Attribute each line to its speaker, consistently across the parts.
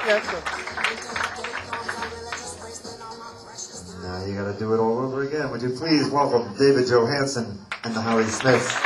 Speaker 1: Yes, sir.
Speaker 2: Now you got to do it all over again. Would you please welcome David Johansen and the Howie Smiths?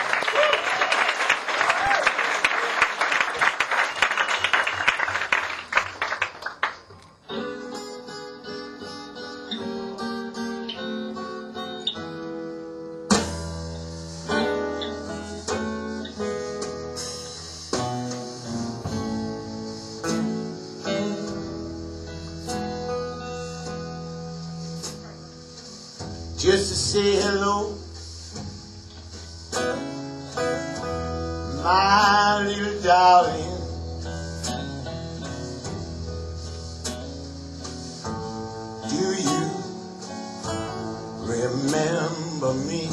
Speaker 3: Just to say hello, my little darling. Do you remember me?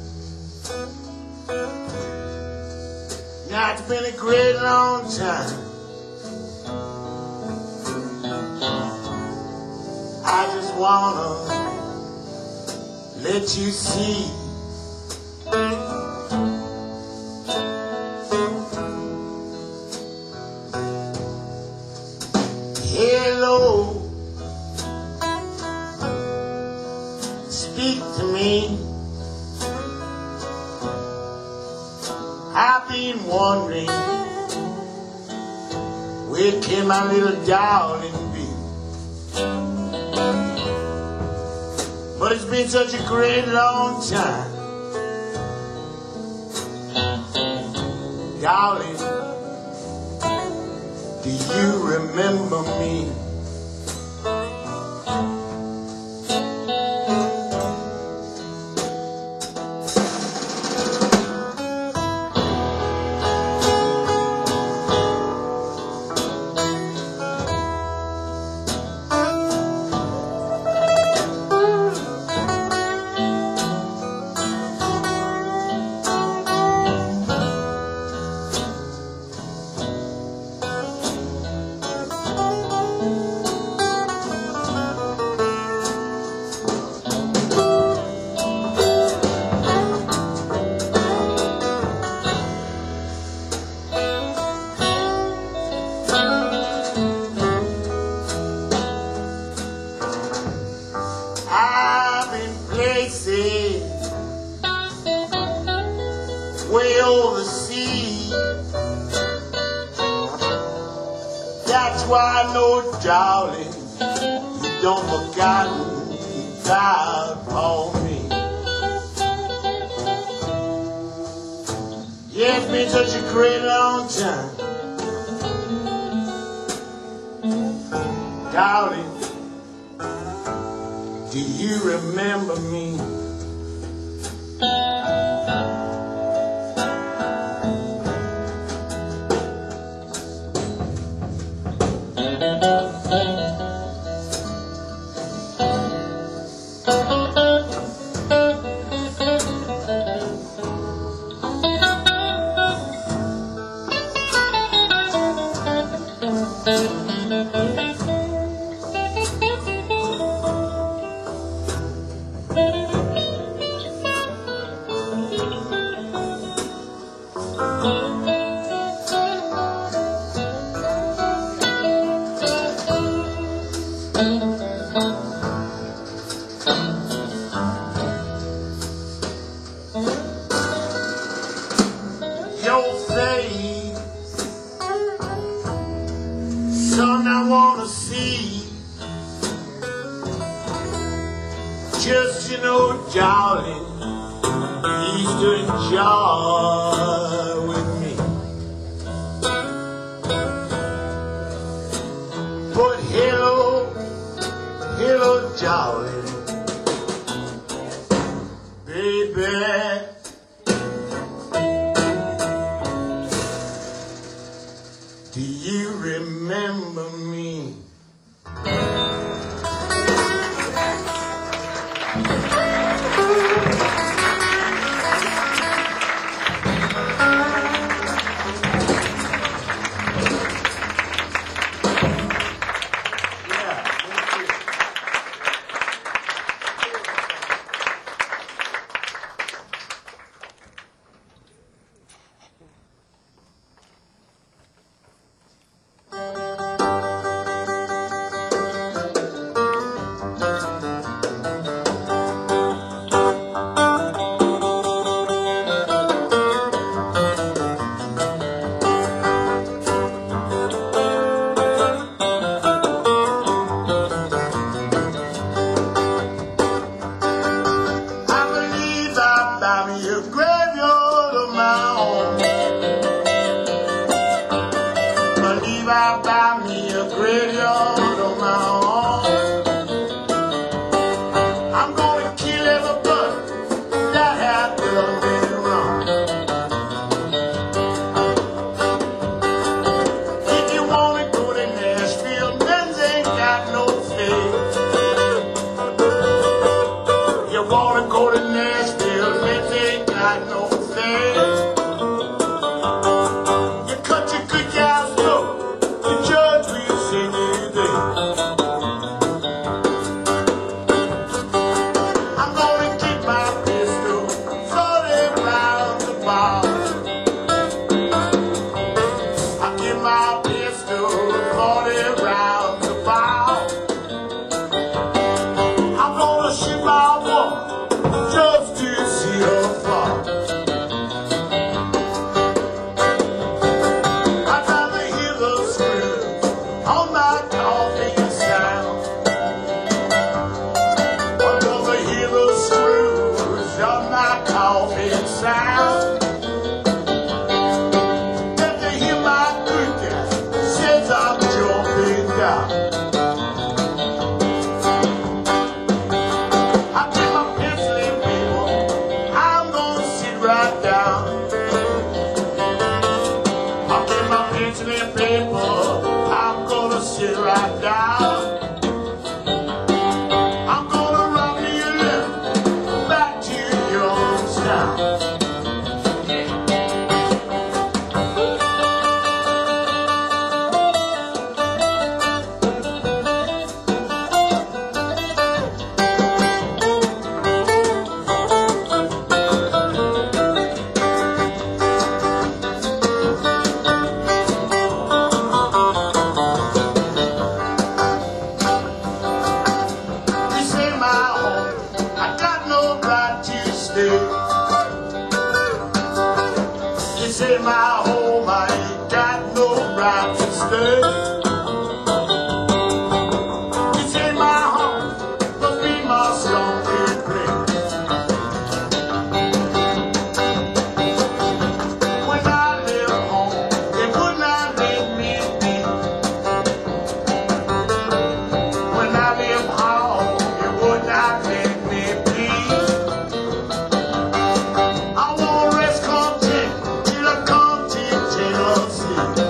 Speaker 3: Now it's been a great long time. I just wanna let you see. Hello, speak to me. I've been wondering, where can my little darling be? But it's been such a great long time. Darling, do you remember me? I've been places way overseas. That's why I know, darling, you don't forgotten about me. Yeah, it's been such a great long time. Darling, do you remember me? Your face, son, I wanna see. Just, you know, darling, please to enjoy with me. But hello, hello, darling, baby. Do you remember me? I buy me a graveyard of my own. I'm gonna kill everybody that has done me wrong. If you wanna go to Nashville, men's ain't got no faith. You wanna go to Nashville, men's ain't got no faith. You cut your good guys low, the judge will send you there. I'm gonna keep my pistol 40 rounds the bar. I keep my pistol 40 rounds the bar. I'm gonna shoot my woman just to see her fall. I'd rather hear the scream on my coffin sound. I'd rather hear the screws on my coffin sound than to hear my good guy says I'm jumping down. I get my pencil and paper, I'm gonna sit right down. I get my pencil and paper, I'm gonna sit right down. I'm gonna run me a letter back to Youngstown. This ain't my home, I got no right to stay. This ain't my home, I ain't got no right to stay. This ain't my home, must be my stomping place. When I left home, they would not let me be. When I left home, they would not let me be. I won't rest content till I come to Tennessee.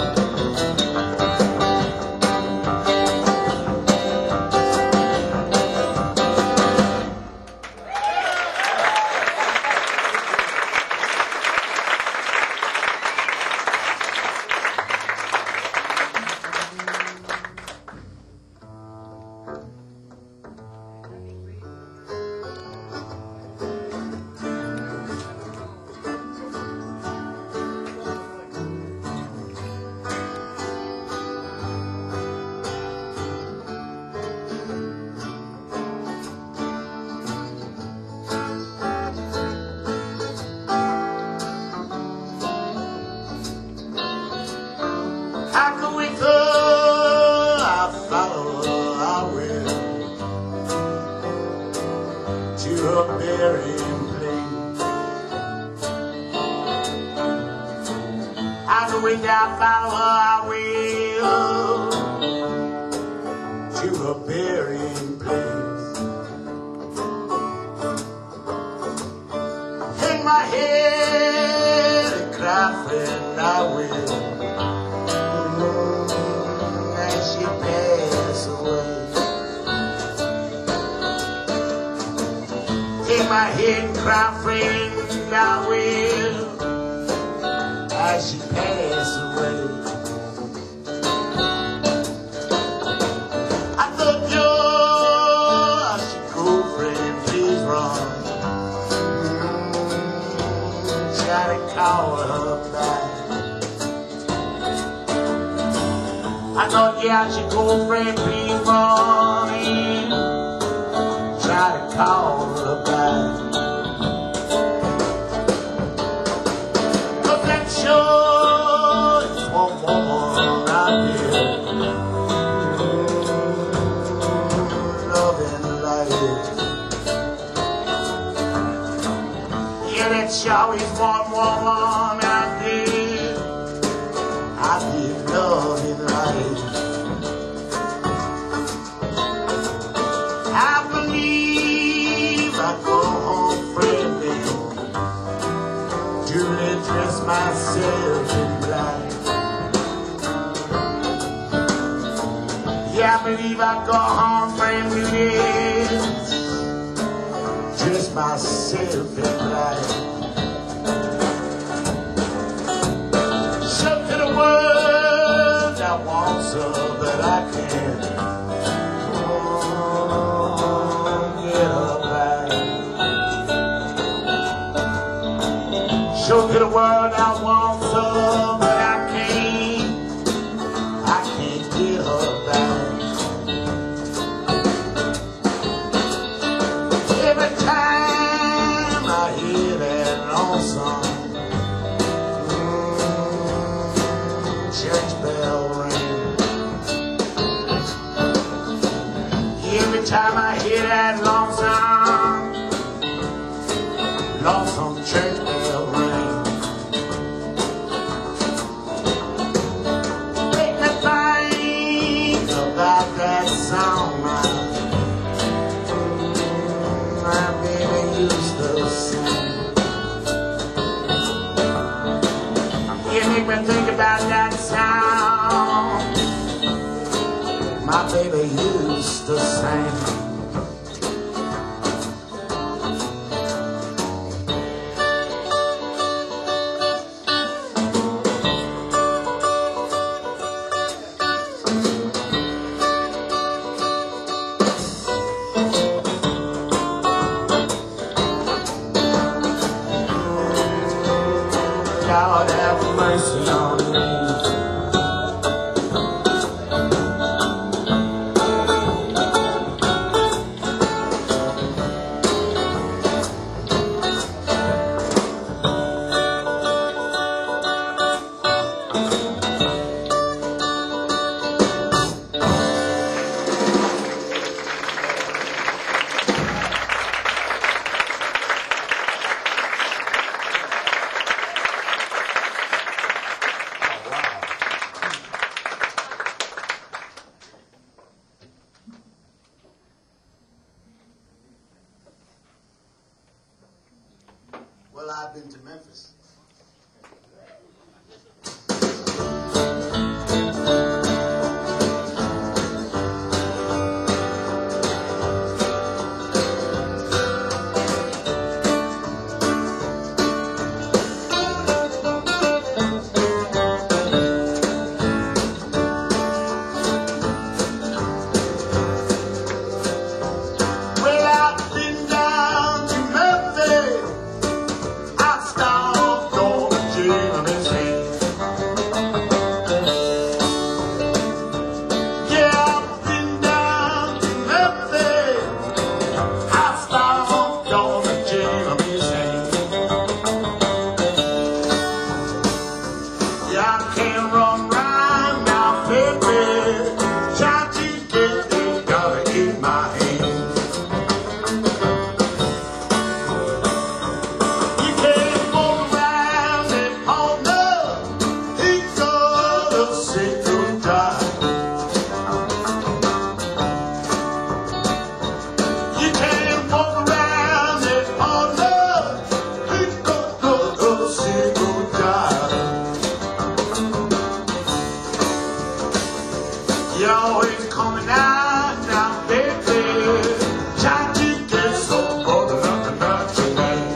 Speaker 3: I go with her, I follow her, I will to her burying place. I go with her, I follow her, I will to her burying place. Hang my head and cry, friend, I will. As she pass away, take my head and cry, friend, I will. As she pass away, I thought you should go, friend, please run. Try to call her back. I thought, yeah, I should go, friend, please run in. Try to call her back. 'Cause that sure is one woman out there loving life. Yeah, that sure is one woman out there I be loving dress myself in black. Yeah, I believe I go home for New Year's, dress myself in black. Show to the world I want so that I can get her back. Show to the world I want so that I can't get her back. Every time I hear that lonesome church bell ring, every time I hear that lonesome church bell ring, make me think about that song my baby used to sing. You make me think about that sound my baby used to sing. God have mercy on me. Well, I've been to Memphis. Well, I've been down to Memphis. I stopped on Jimmy's head. Yeah, I've been down to Memphis. I stopped on Jimmy's head. Yeah, I can't run round now, baby. Trying to get this dollar in my hand. You can't go around and corner. He gotta say goodbye. You can't walk around and corner. He gotta say goodbye. You're always coming out now, baby. Trying to get so bored of nothing but tonight.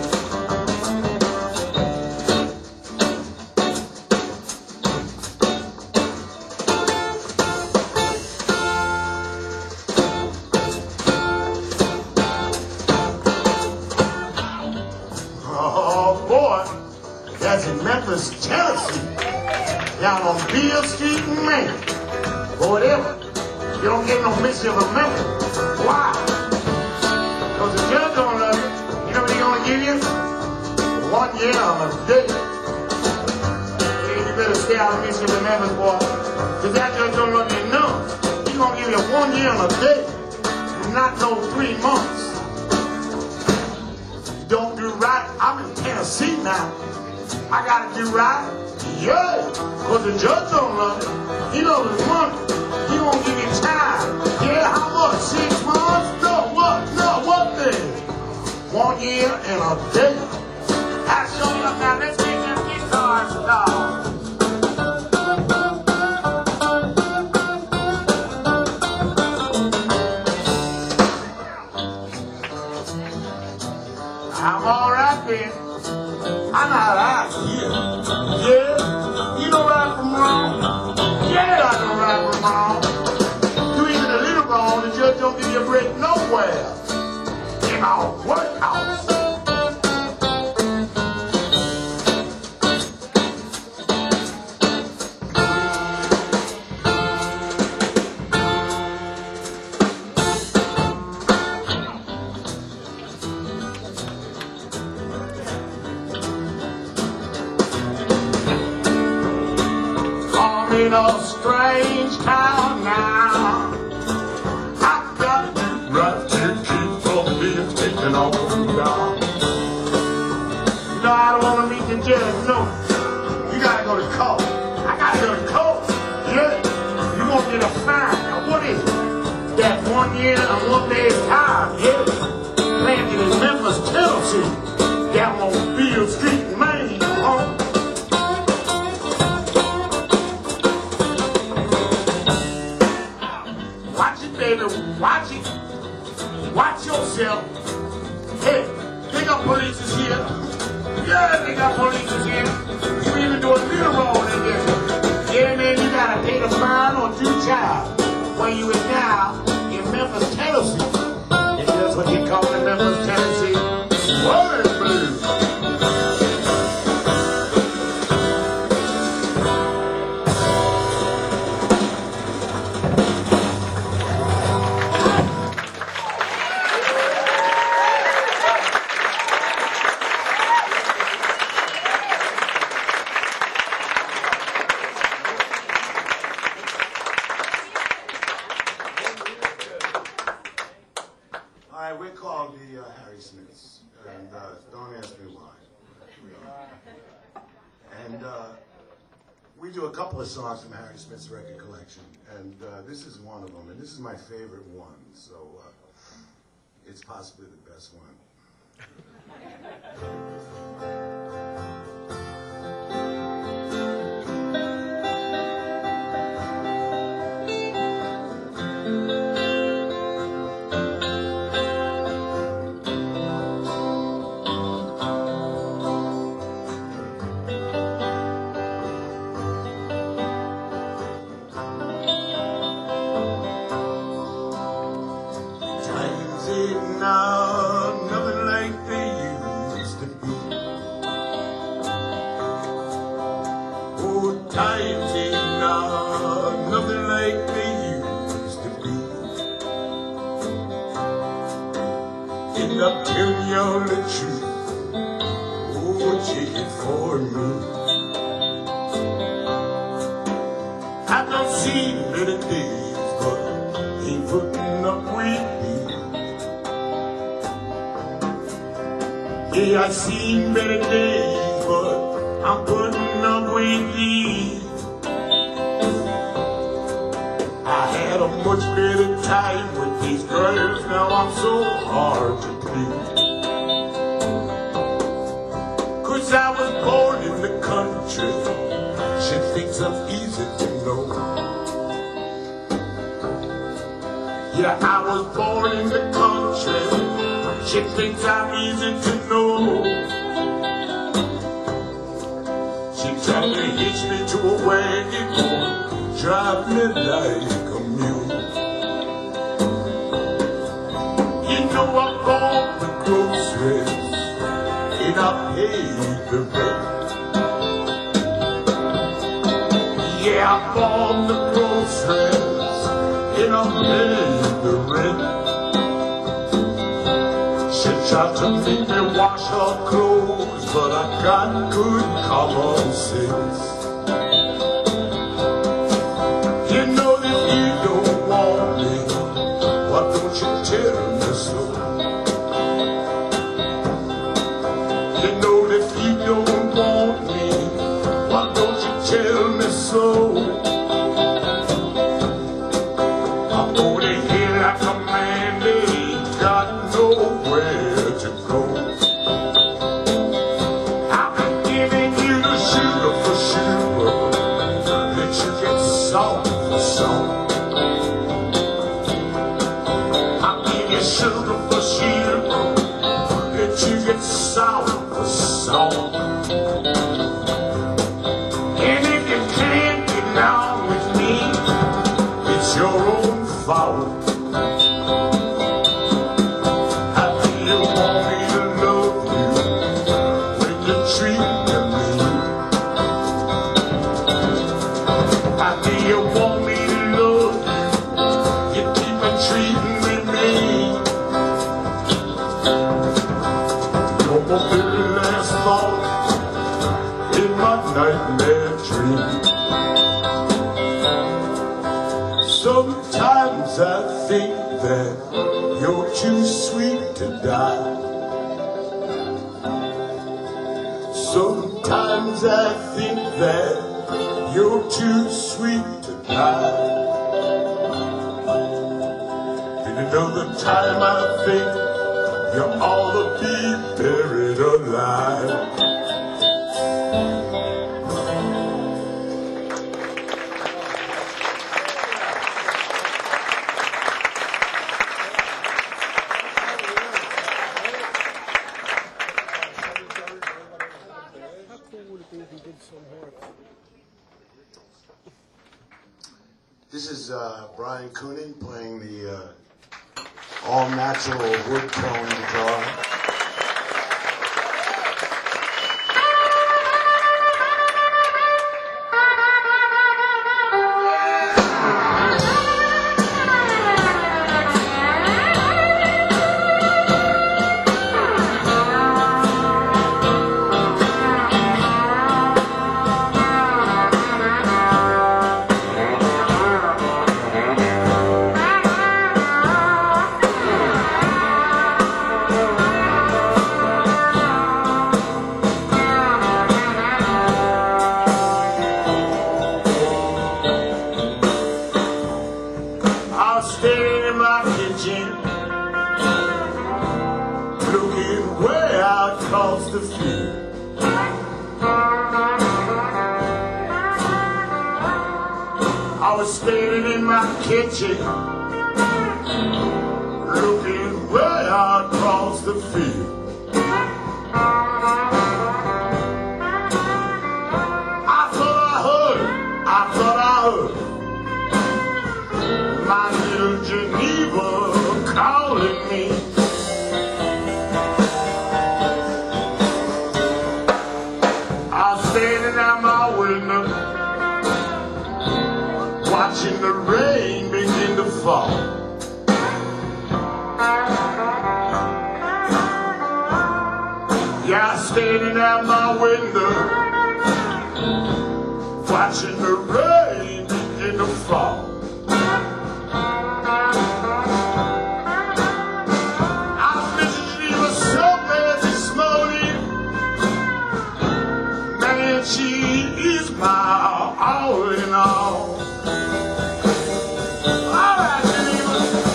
Speaker 3: Oh boy, that's in Memphis, Tennessee. Down on Beale Street in Maine. Or whatever. You don't get no Mississippi of Memphis. Why? Because the judge don't love you. You know what he's gonna give you? 1 year on a day. Hey, you better stay out of Mississippi, Memphis, boy. Because that judge don't love you enough. He's gonna give you 1 year on a day. Not no 3 months. Don't do right. I'm in Tennessee now. I gotta do right. Yeah. Because the judge don't love you. He knows his money. He won't give you time. Yeah, how much? 6 months? No, what? No, what then? 1 year and a day. I'll show you up now. Let's get them guitar. in a strange town now. I've got the right to keep from being taken off down. No, I don't want to meet the judge, no. You gotta go to court. I gotta go to court. Yeah. You gonna get a fine. Now what is it? That's 1 year and 1 day's time. Yeah. Planted in Memphis, Tennessee. Down on Beale Street, Maine. Watch it, baby. Watch it. Watch yourself. Hey, they got police is here. Yeah, they got police is here. You even do a little wrong in there. Yeah, man, you gotta pay the fine or 2 child. Where you is now in Memphis, Tennessee. And that's what they call it, Memphis, Tennessee. Word blues. We're called the Harry Smiths, and don't ask me why. And we do a couple of songs from Harry Smith's record collection, and this is one of them, and this is my favorite one, so it's possibly the best one. Now, nothing like they used to be. Oh, times ain't now, nothing like they used to be. And I'll tell y'all the truth, oh, take it for me. I don't see many days, but ain't putting up with me. Yeah, I've seen better days, but I'm putting up with these. I had a much better time with these girls, now I'm so hard to please. 'Cause I was born in the country, shit thinks I'm easy to know. Yeah, I was born in the country, she thinks I'm easy to know. She tried to hitch me to a wagon, drive me like a mule. You know I bought the groceries and I paid the rent. Yeah, I bought the groceries and I paid the rent. She tried to make me wash her clothes, but I got good common sense. You know that you don't want me, why don't you tell me so? You know that you don't want me, why don't you tell me so? I'm over here like a man that ain't got nowhere to go. I've been giving you the sugar for sugar, that you get salt for salt. I give you sugar for sugar, that you get salt for salt. And if you can't get down with me, it's your own fault. You want me to love you, you keep on treating me mean. You're my very last thought in my nightmare dream. Sometimes I think that you're too sweet to die. Sometimes I think that you're too sweet to die. And another time I think you ought to be buried alive. This is Brian Coonan playing the all-natural wood tone guitar. Standing in my kitchen, looking way out across the field. I was standing in my kitchen, looking way out across the field. I thought I heard my little Geneva calling me. I was standing at my window, watching the rain begin to fall. Yeah, I was standing at my window, watching the rain begin to fall. She is my all in all. All right, Geneva.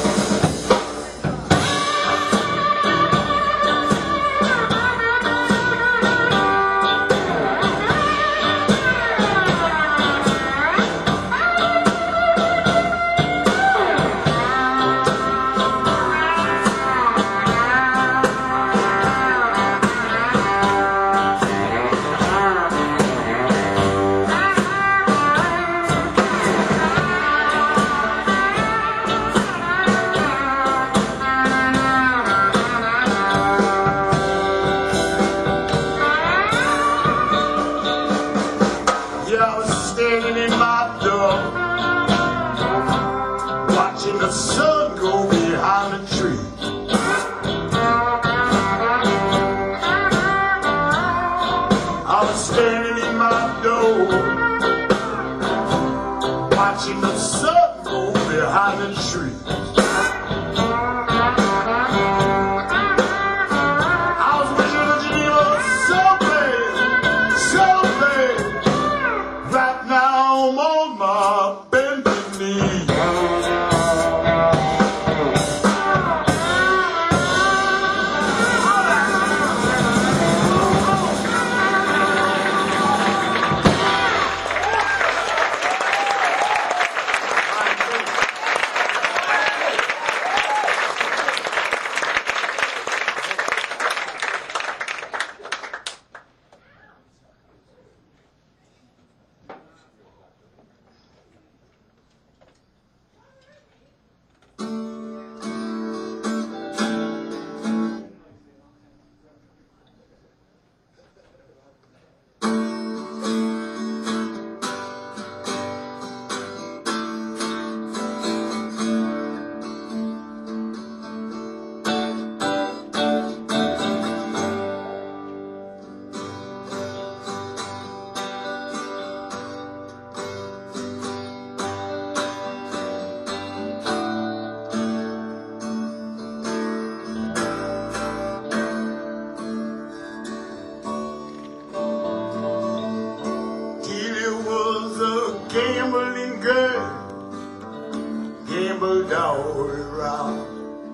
Speaker 3: I was standing in my door, watching the sun go behind the tree. I was standing in my door, watching the sun go behind the tree. I was wishing that you were so bad. Right now I'm on my bended knee. gambling girl, gambled all around.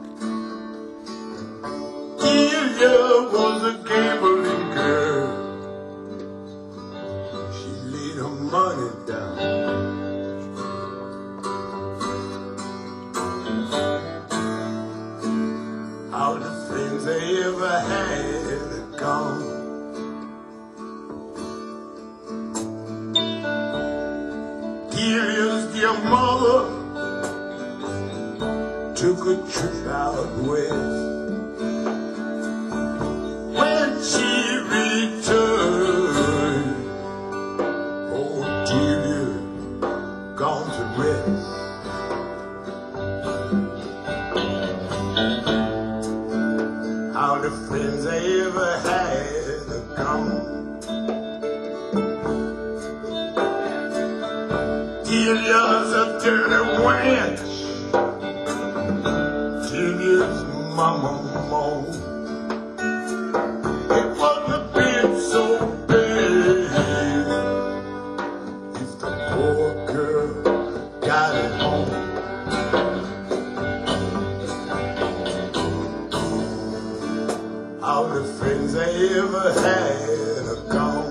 Speaker 3: Delia was a gambling girl. She laid her money down. All the friends I ever had are gone. Delia's dear mother took a trip out west. When she returned, oh Delia, gone to rest. All the friends I ever had are gone. Delia's a dirty wench. Delia's mama moaned. It wouldn't have been so bad if the poor girl got it home. All the friends I ever had are gone.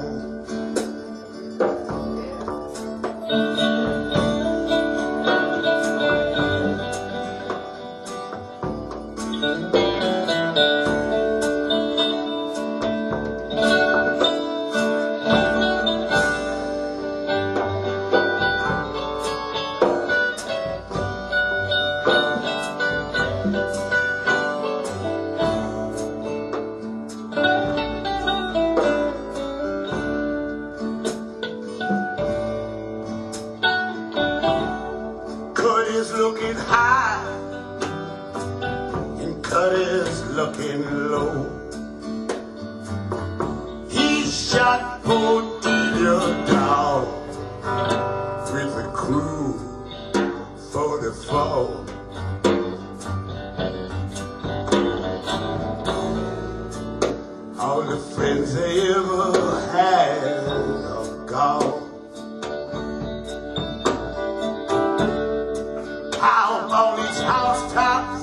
Speaker 3: Cuddy's looking high and Cuddy's looking low. He shot Delia down with a crew 44. All the friends they ever had are gone. Out on these housetops,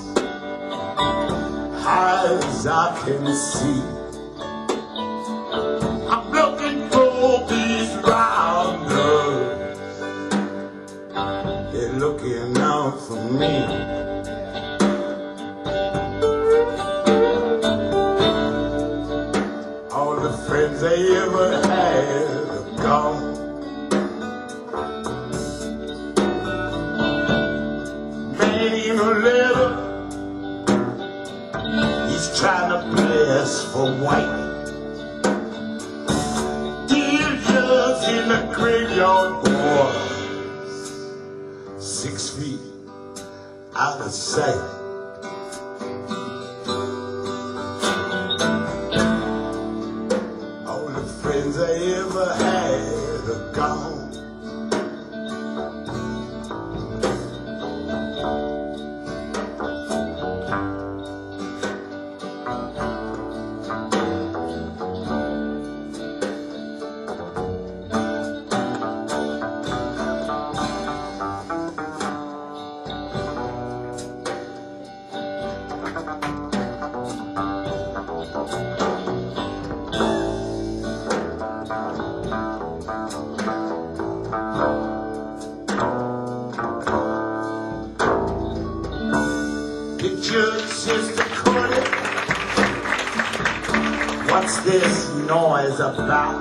Speaker 3: high as I can see, I'm looking for these rounders. They're looking out for me. All the friends they ever had are gone. In a letter, he's trying to play us for white. Delia's in the graveyard, boys, 6 feet out of sight. All the friends I ever had are gone. The judge says to Cuddy, what's this noise about?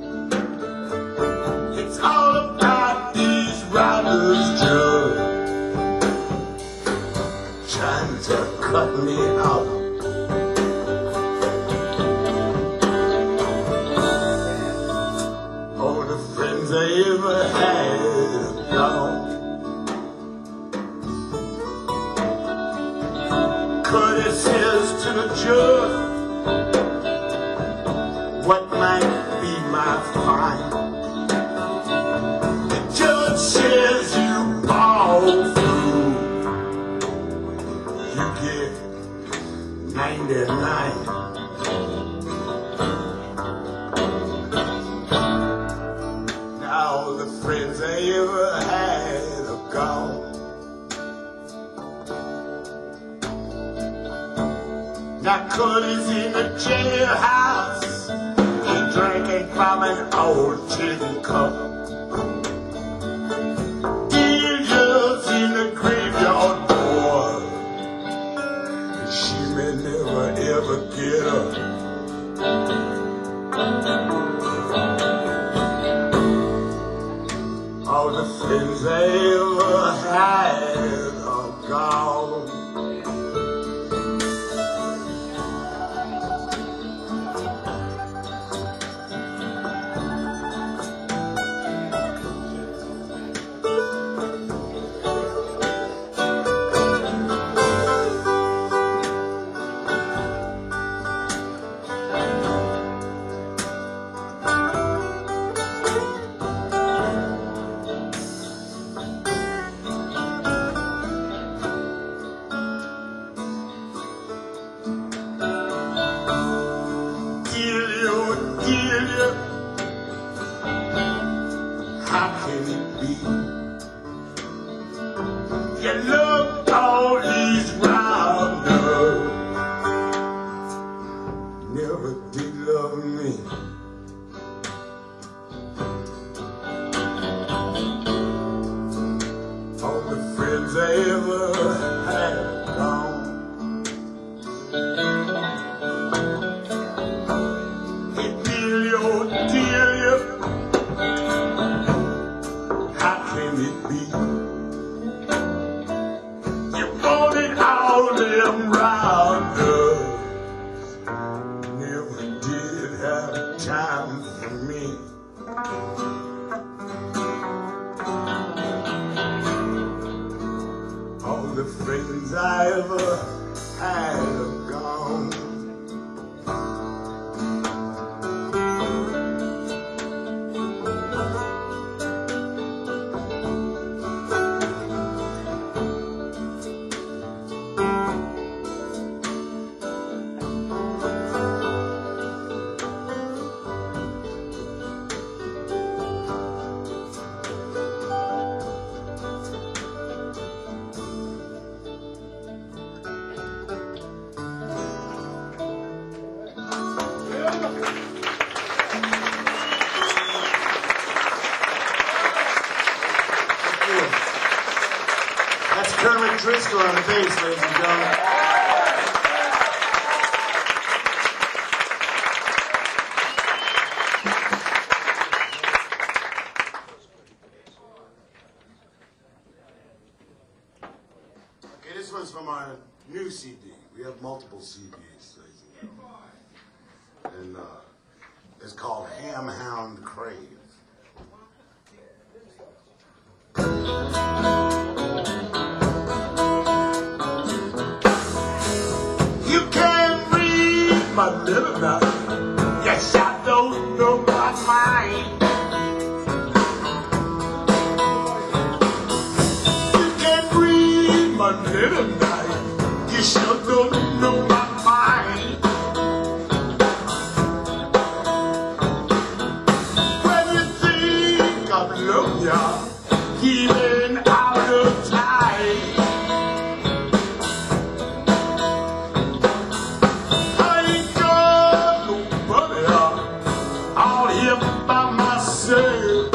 Speaker 3: It's all about these robbers, Judge, trying to cut me out. All the friends I ever had are gone. Cuddy says to the judge, what might be my fine? The judge says you fall through, you get 99. Now All the friends I ever had are gone. Now Cody's in the jailhouse, he drinking from an old tin cup. Delia's in the graveyard, boy, and she may never ever get up. All the friends I ever had are gone. Delia, how can it be? You love all these rounders, never did love me. All the friends I ever had gone. Delia, how can it be? You wanted all them rounders, never did have time for me. All the friends I ever had are gone. That's Kermit Driscoll on the bass, ladies and gentlemen. Okay, this one's from our new CD. We have multiple CDs, ladies and gentlemen. And it's called Ham Hound Crave. My little night, yes, I don't know my mind. You can't read my little night, you sure don't know my mind. When you think of love, ya, even out of time. By myself,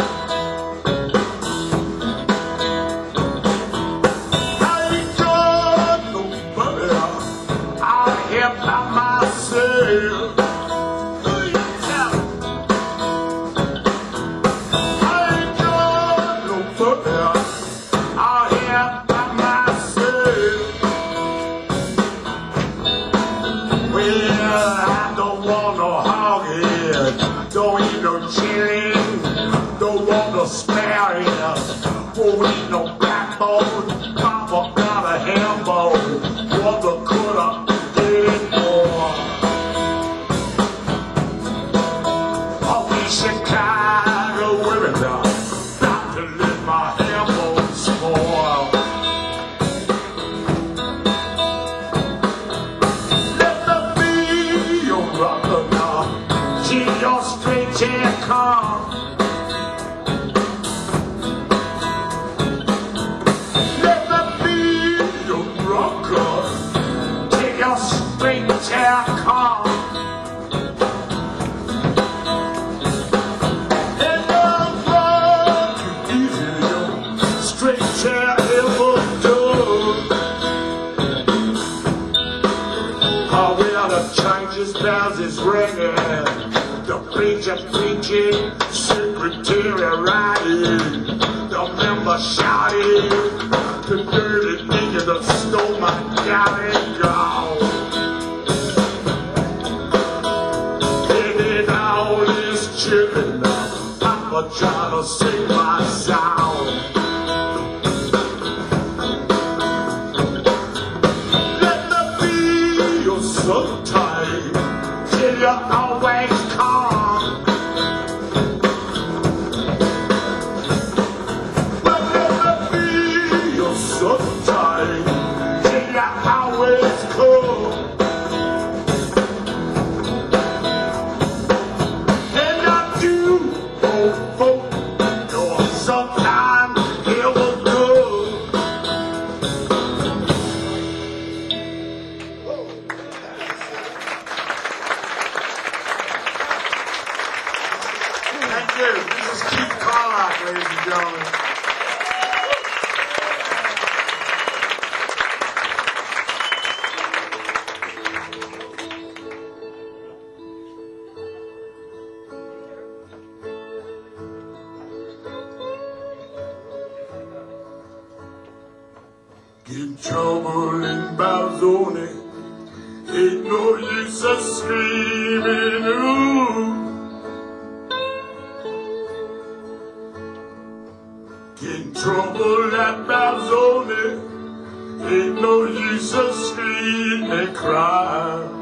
Speaker 3: I ain't got nobody out here by myself. I ain't got nobody out here by myself. Well, I don't want no hog-head, don't eat no chillin', don't want no spare ears, won't eat no backbone, Papa got a ham bone, wonder could I get it more? Oh, we Chicago women now, got to let my ham bone spoil. Let me be your brother now, keep your straight chair calm. bells is ringing, the preacher preaching, secretary writing, the member shouting, the dirty nigga that stole my galley gone. Taking all these children, Papa trying to sing my sound. Sometimes till you're always calm, but never feel sometimes till you're always cool. And I do, oh, you're sometimes ever good. Thank you. This is Keith Carlock, ladies and gentlemen. Get in trouble in Balzone, ain't no use of screaming, ooh. Get in trouble at Balzone, ain't no use of screaming and crying.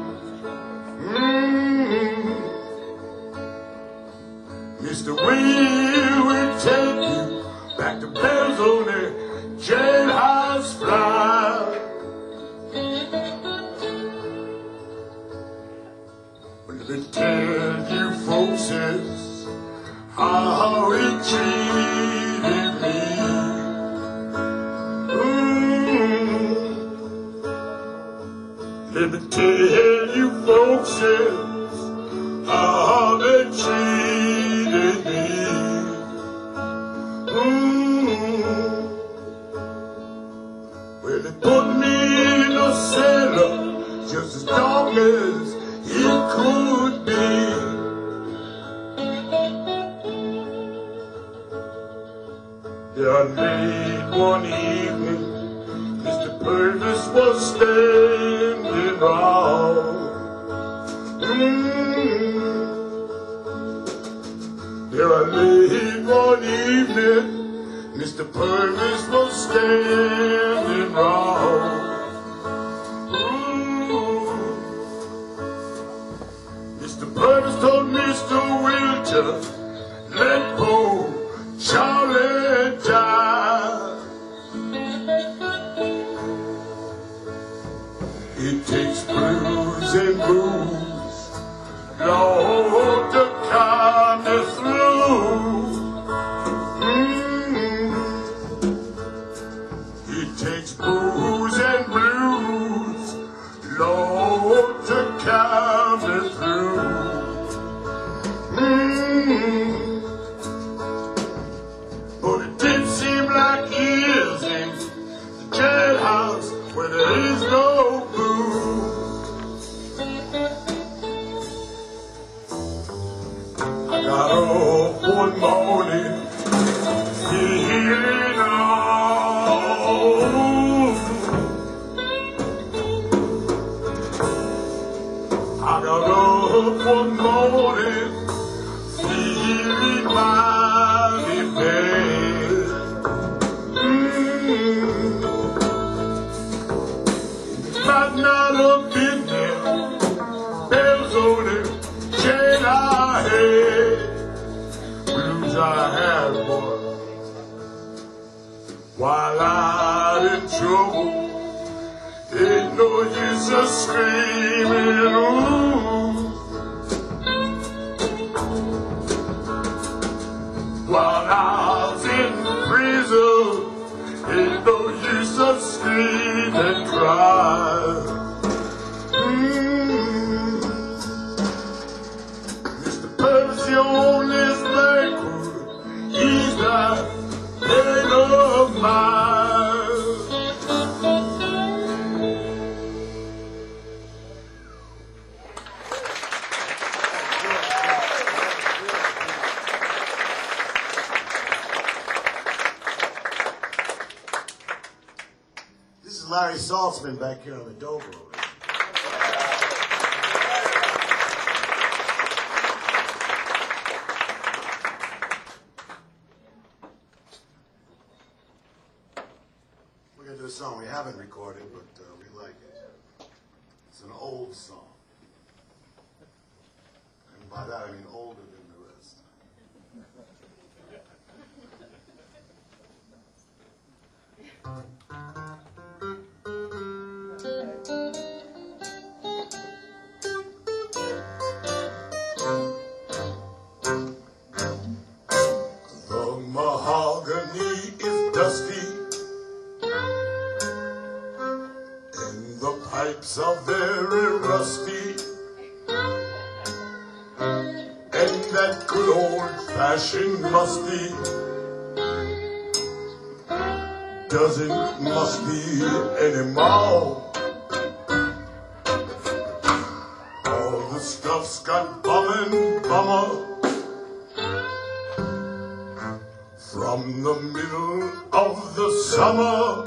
Speaker 3: Mr. Will take you back to Balzone, jailhouse fly. Well, let me tell you folks is how he treated me. Let me tell you folks is how they treated me. Well, they put me in a cellar just as dark as it could be. There late one evening, Mr. Purvis was standing round. There late one evening, Mr. Purvis was standing round. Mr. Purvis told Mr. Wilter, let poor Charlie die. It takes blues and booze, Lord, to come me through. It takes booze and blues, Lord, to come me through. But it did seem like years in the jailhouse where there is no booze. I got up one morning feeling old. I got up one morning feeling mighty bad. Might not have been there, bells on the chain I had, blues I had, boy. While I'm in trouble, ain't no use of screaming, ooh. While I was in prison, ain't no use of scream and cry. Mr. Purvis, your only banquet, he's not made of mine. Larry Saltzman back here on the dobro. We're going to do a song we haven't recorded, but we like it. It's an old song. And by that I mean older than the rest. The mahogany is dusty, and the pipes are very rusty, and that good old-fashioned musty doesn't musty anymore. All the stuff's got bummer from the middle of the summer,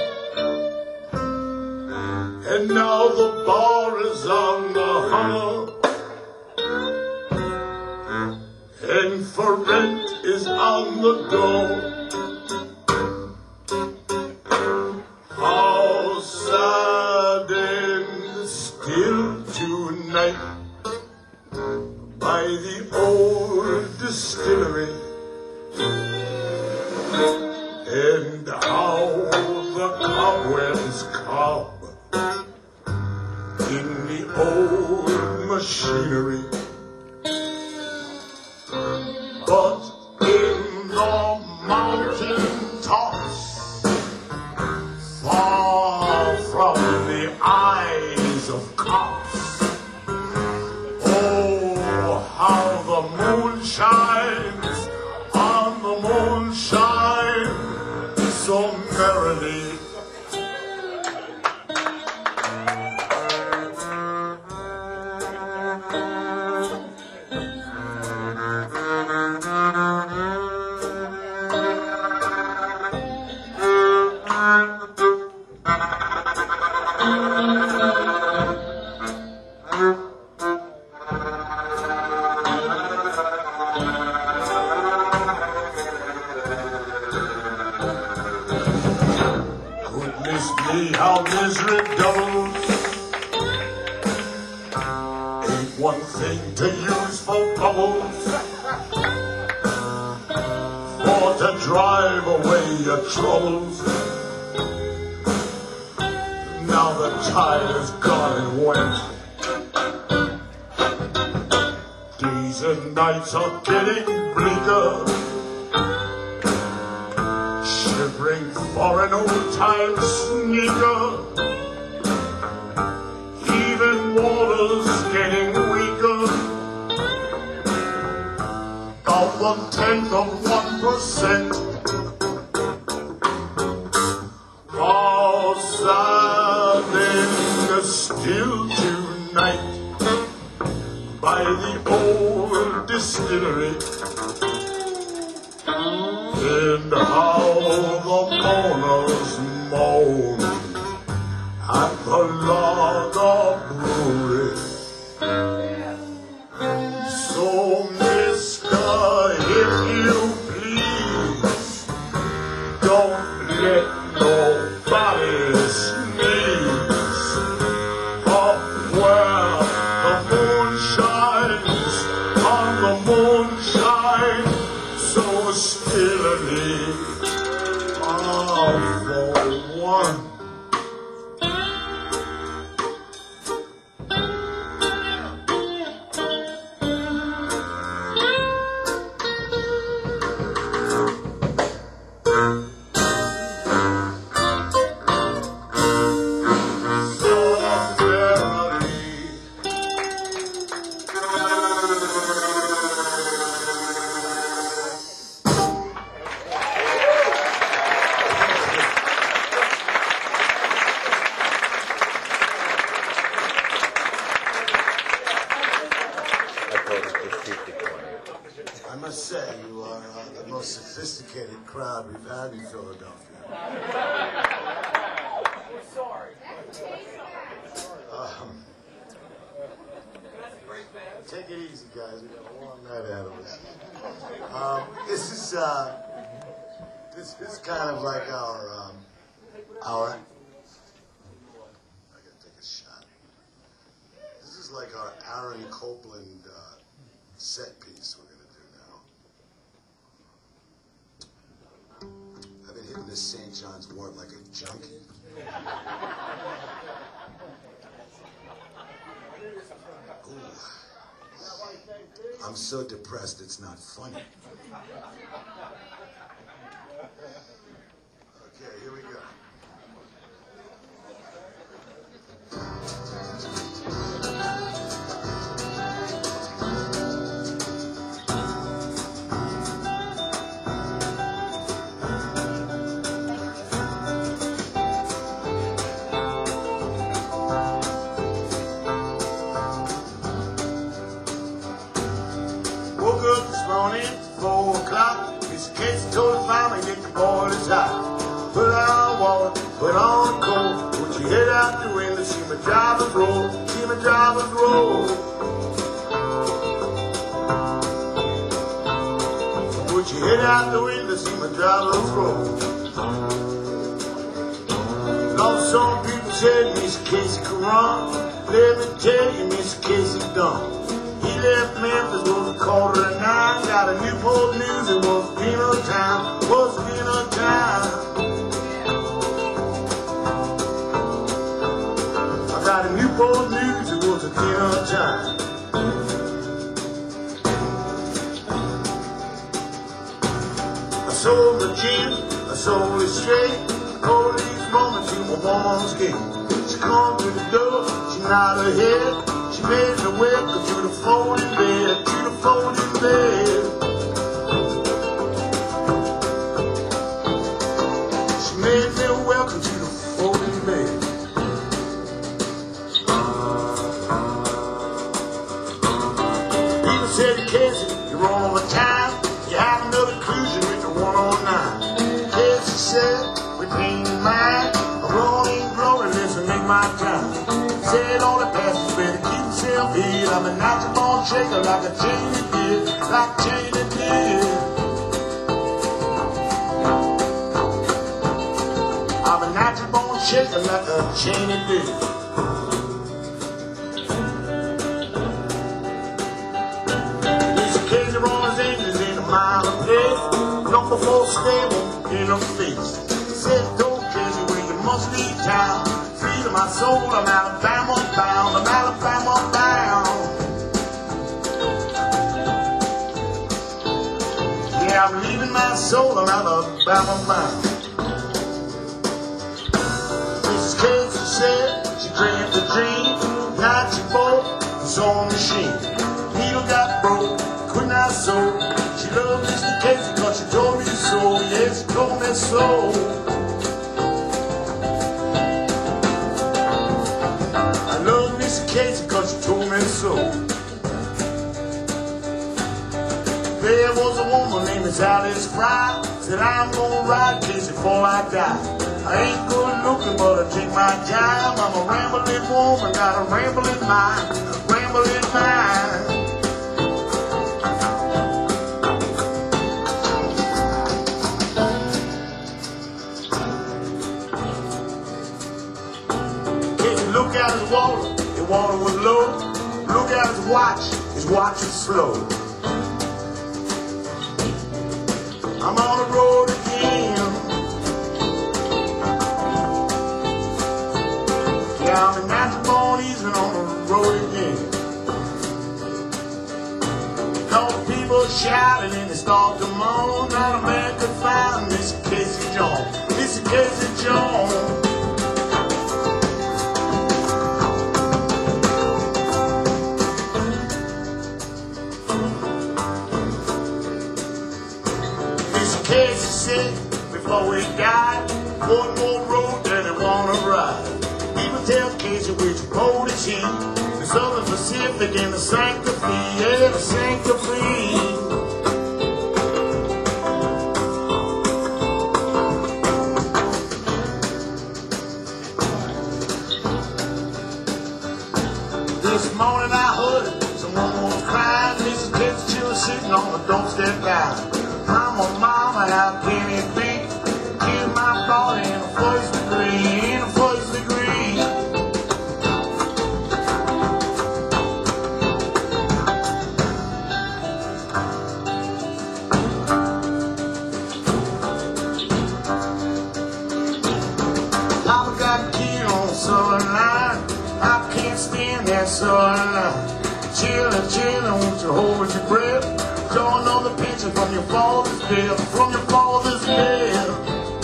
Speaker 3: and now the bar is on the hummer, and for rent is on the door. How sad and still tonight by the old distillery, and how the cobwebs cob in the old machinery. But in the mountain tops, far from the eyes of cops, oh, how the moon shines on the moonshine so merrily. Goodness me, how misery doubles. Ain't one thing to use for bubbles, or to drive away your troubles. Now the tide is gone and went. Days and nights are getting bleaker, shivering for an old-time sneaker. Even water's getting weaker. Of 1/10 of 1%. How sad and still tonight by the old distillery, and how the mourners moan at the Lager Brewery. So, mister, if you please, don't let nobody sneeze up where the moon shines on the moonshine so stillly. All for one. I must say, you are the most sophisticated crowd we've had in Philadelphia. Take it easy, guys. We got a long night ahead of us. This is kind of like our. I gotta take a shot. This is like our Aaron Copland set piece we're gonna do now. I've been hitting this St. John's wort like a junkie. Ooh. I'm so depressed it's not funny. Okay, here we go. Woke up this morning, 4 o'clock. Mr. Casey told his mama, get the boilers hot. Put out water, put on the coal. Put your head out the window, see my drivers roll. See my drivers roll. Put your head out the window, see my drivers roll. Lost some people said Mr. Casey could run. Let me tell you, Mr. Casey done. He left Memphis, was a 8:45. Got a Newport News, it was dinner time. Was dinner time. I got a Newport News, it was a dinner time. I sold the gin, I sold it straight. Police woman to my woman's gate. She come to the door, she nodded her head. She made me welcome to the folding bed, to the folding bed. She made me welcome to the folding bed. People said, Casey, you're on my time. You have another cruising with the 109. Casey said, with pain in mind, I'm rolling, rolling, listen, make my time. Said all the passengers better keep themselves hid. I'm a natural born shaker like a chain of did, like chain of did. I'm a natural born shaker like a chain of did. Mr. Casey rolling his engines in a mile of day. Number 4 stable in her face. Said, don't Casey, when you must leave town. To my soul, I'm Alabama bound, I'm Alabama bound. Yeah, I'm leaving my soul, I'm Alabama bound. Mrs. Casey said she dreamed a dream. Night she bought a sewing machine. Needle got broke, could not sew. She loved Mr. Casey cause she told me so. Yeah, she told me so. Casey, cause you told me so. There was a woman named Miss Alice Fry. Said I'm gonna ride Casey before I die. I ain't good looking, but I take my time. I'm a rambling woman, got a rambling mind, a rambling mind. Casey looked at his water. The water was low. Look at his watch is slow. I'm on the road again. Yeah, I'm a natural born easing on the road again. All the people shouting and they start to moan. Not a man could find Mr. Casey Jones. Mr. Casey Jones. Casey said before he died, one more road that he wanna ride. People tell Casey which road is he, the Southern Pacific and the Santa Fe, yeah, the Santa Fe. don't step down. I'm a mama, have plenty feet. Give my daughter in the first degree, in the first degree. Papa got a kid on the southern line. I can't stand that southern line. Chillin', chillin', won't you hold your breath? Don't know the pension from your father's death, from your father's death.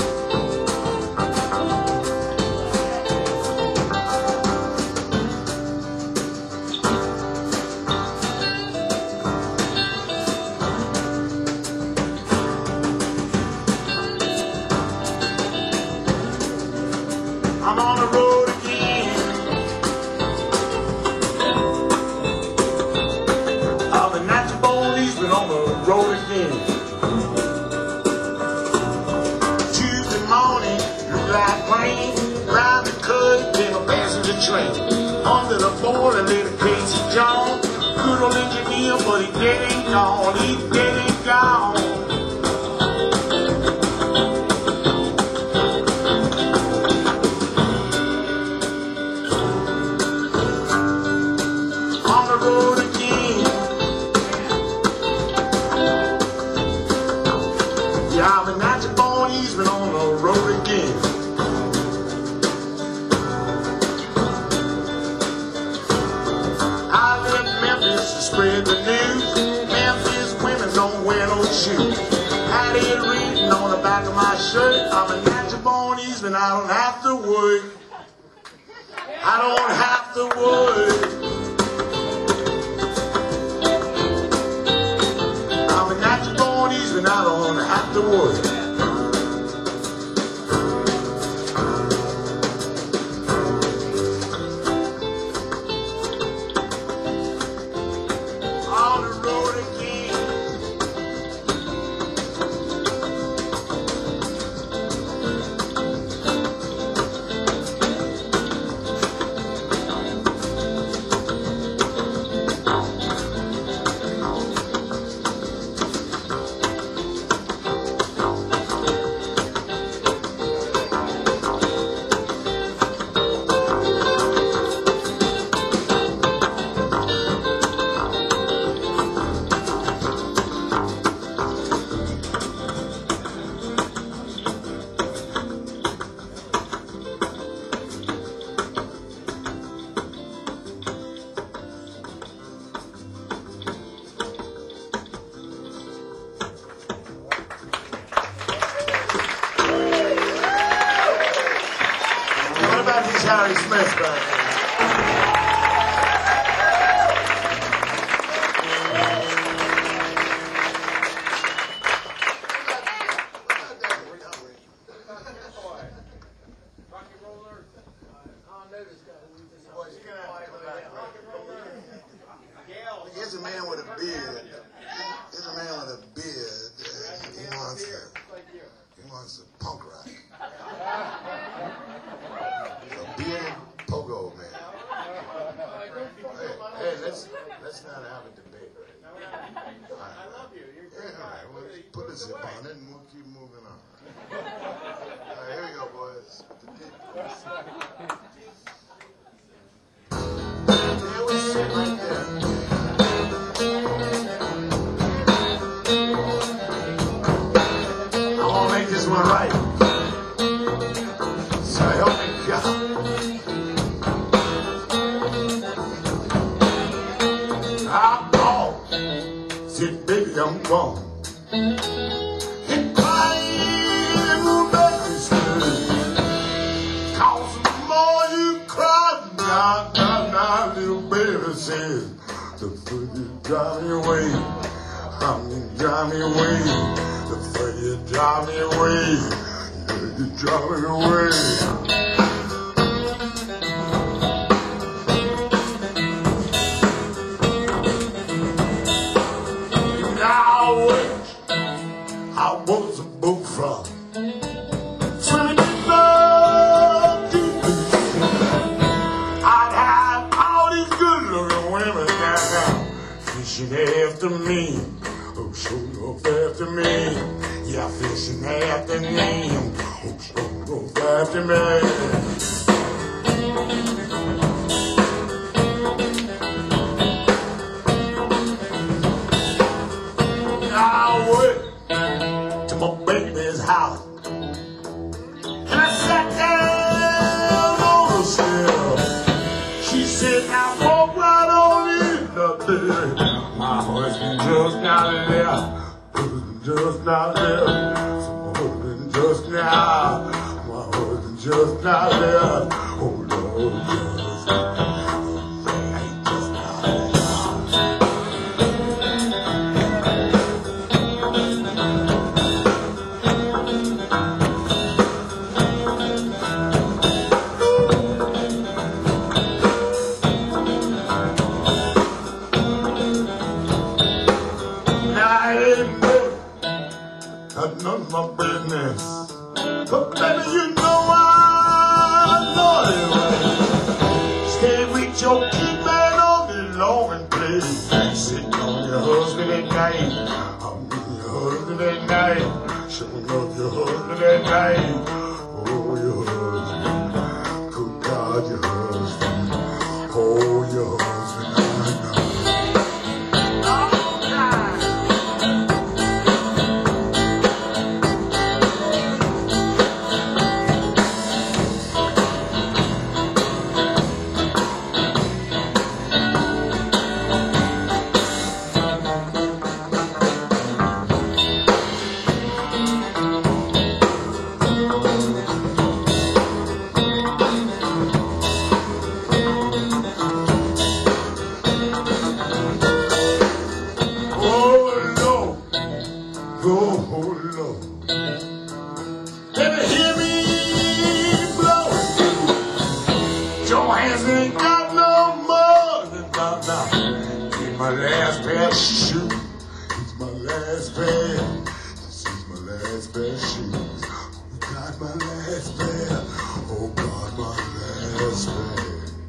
Speaker 3: I'm on the road again. I've been at your bonies, been on the road again. Tuesday morning, look like rain. Round the cut, came a passenger train. Under the board, a little Casey John. Good old engineer, but he dead and gone. He dead and gone. On the road again. Yeah, I've been at your bonies, been on the road again. I left Memphis to spread the news. Memphis women don't wear no shoes. Had it written on the back of my shirt. I'm an at your bonies, but I don't have to work. I don't have to work. I'm an at your bonies, but I don't have to work. On the road again. What about these Harry Smith guys? Here's a man with a beard. Here's a man with a beard. He wants a punk rock. A bearded pogo man. Hey, let's not have a debate. I love you. Yeah, all right. Well, put a zip on it and we'll keep moving on. All right, here we go, boys. There we sit right there. I want to make this one right. So help me God. I'm gone. Said, baby, I'm gone. And crying will make me stay. 'Cause the more you cry, now, little baby says, the further you drive me away. Drive me away. The further you drive me away. You drive me away. Now wait, I was a boat from swimming in the deep blue sea. I'd have all these good looking women down fishing after me. Oh, so after me. After me. I went to my baby's house and I sat down on the sill. She said, "Now walk right on in, nothing. My husband just not left, just not left. My husband just now, my husband just not left. Oh Lord, just not left. That's none of my business. But baby, you know I know it right. Stay with your kid man on the long and play. Sitting on your husband at night. I'm with your husband at night. Showing up your husband at night. Oh, your husband. Good God, your husband. Oh, your husband. Oh Lord, baby, hear me blowing. Your hands ain't got no more than now. It's my last pair of shoes. It's my last pair. This is my last pair of shoes. Oh God, my last pair. Oh God, my last pair.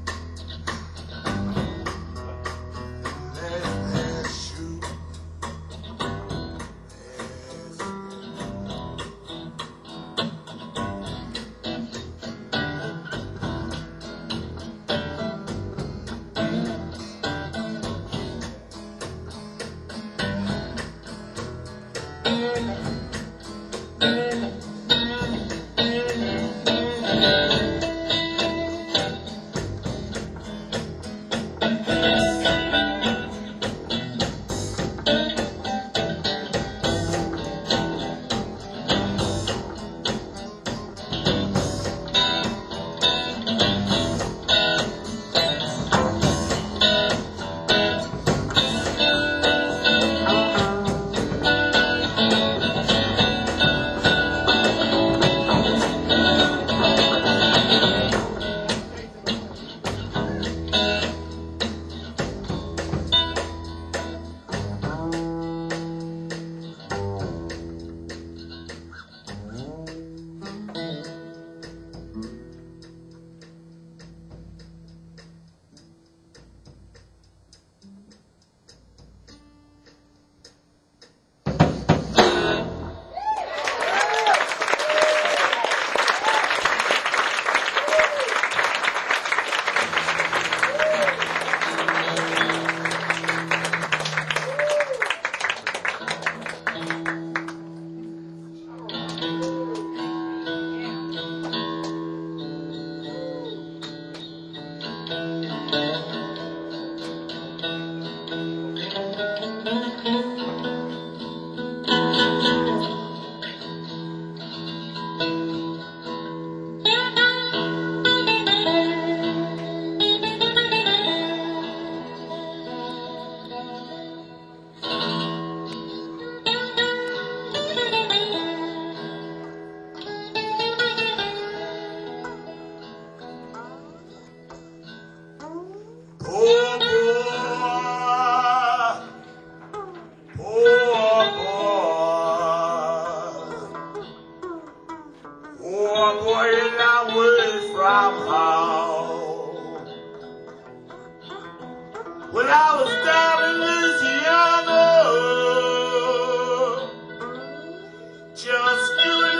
Speaker 3: When I was down in Louisiana, just you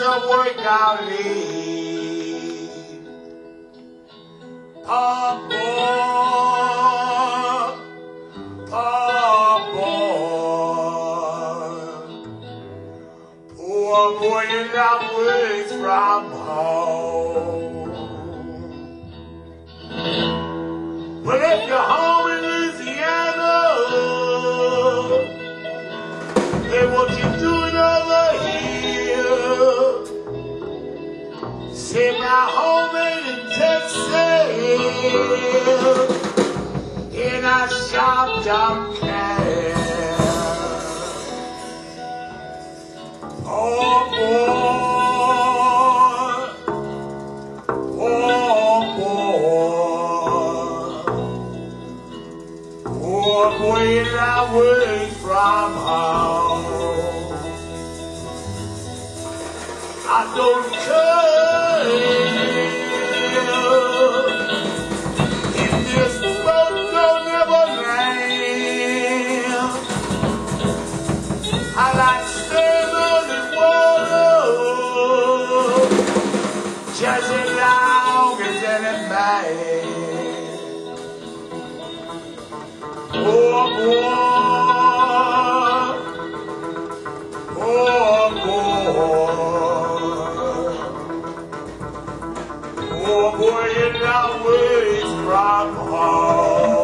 Speaker 3: a workout lead. Papa, Papa, poor boy in that ways from home. But if you're home in Louisiana, then what you doing over here? Say my home ain't in Texas, in a shop down there. Oh boy, oh boy, oh boy, in that way from home. I don't care if this boat don't ever land. I like staying on the water just as long as any man. Oh boy, oh boy, oh boy, in our ways from home.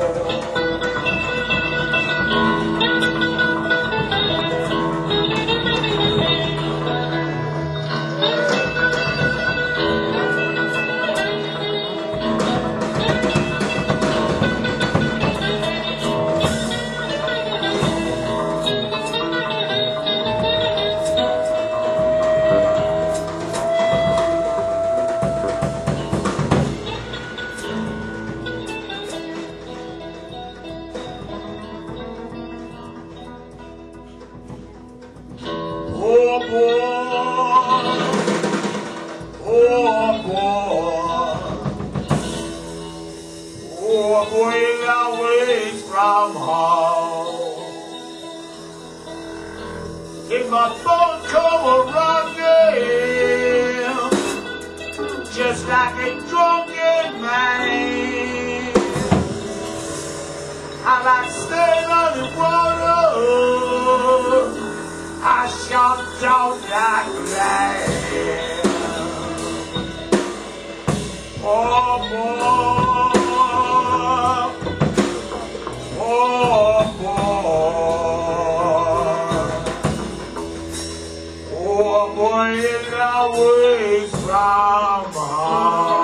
Speaker 3: Oh boy, oh boy, in our ways from home. If my boat come a-rocking, just like a drunken man, I like staying on the water. I sure don't like that. Oh boy, oh boy, oh boy, in our ways from home.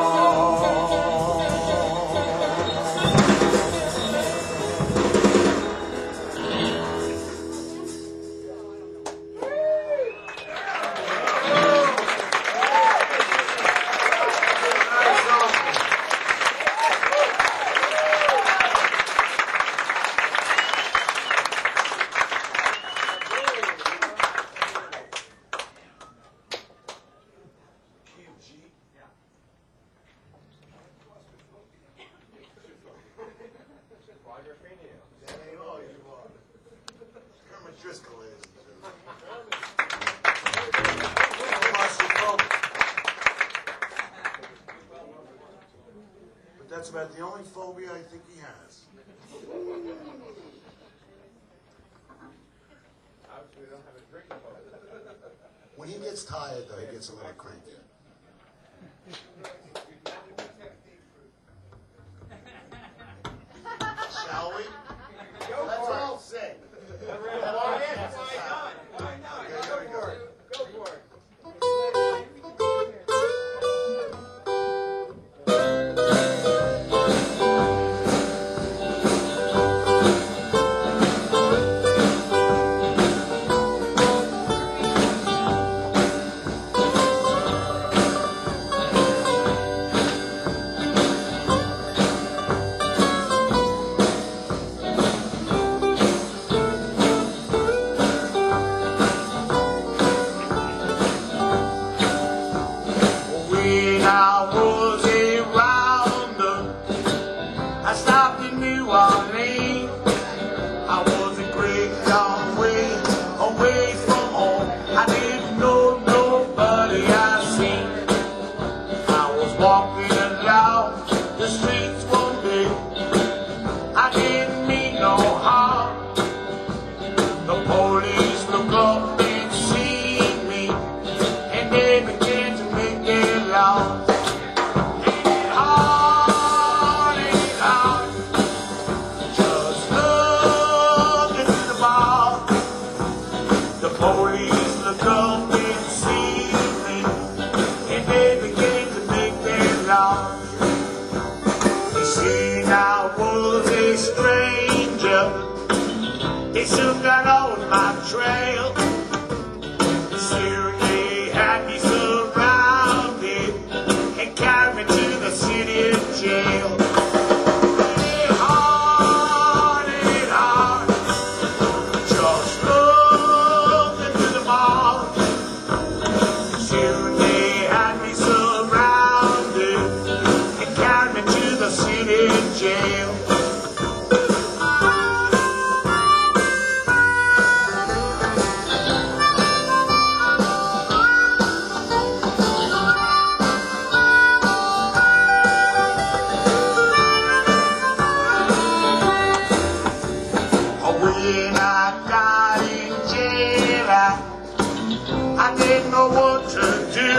Speaker 3: But that's about the only phobia I think he has.
Speaker 1: Obviously, we don't have a drinking phobia.
Speaker 3: When he gets tired, though, he gets a little cranky. Shall we? Let's all sing.
Speaker 1: Why not? Why not? Go for it. Go for it.
Speaker 3: the streets one day. I didn't mean no harm. The police look up and see me, and they begin to make their laws. Ain't it hard, ain't it hard? Just look into the bar. The police look up and see me, and they begin to make their laws. They seen I was a stranger. They soon got on my trail. Soon they had me surrounded and carried me to the city jail. Ain't it hard, ain't it hard? Just look into the bar. Soon they had me surrounded and carried me to the city jail. When I got in jail, I didn't know what to do.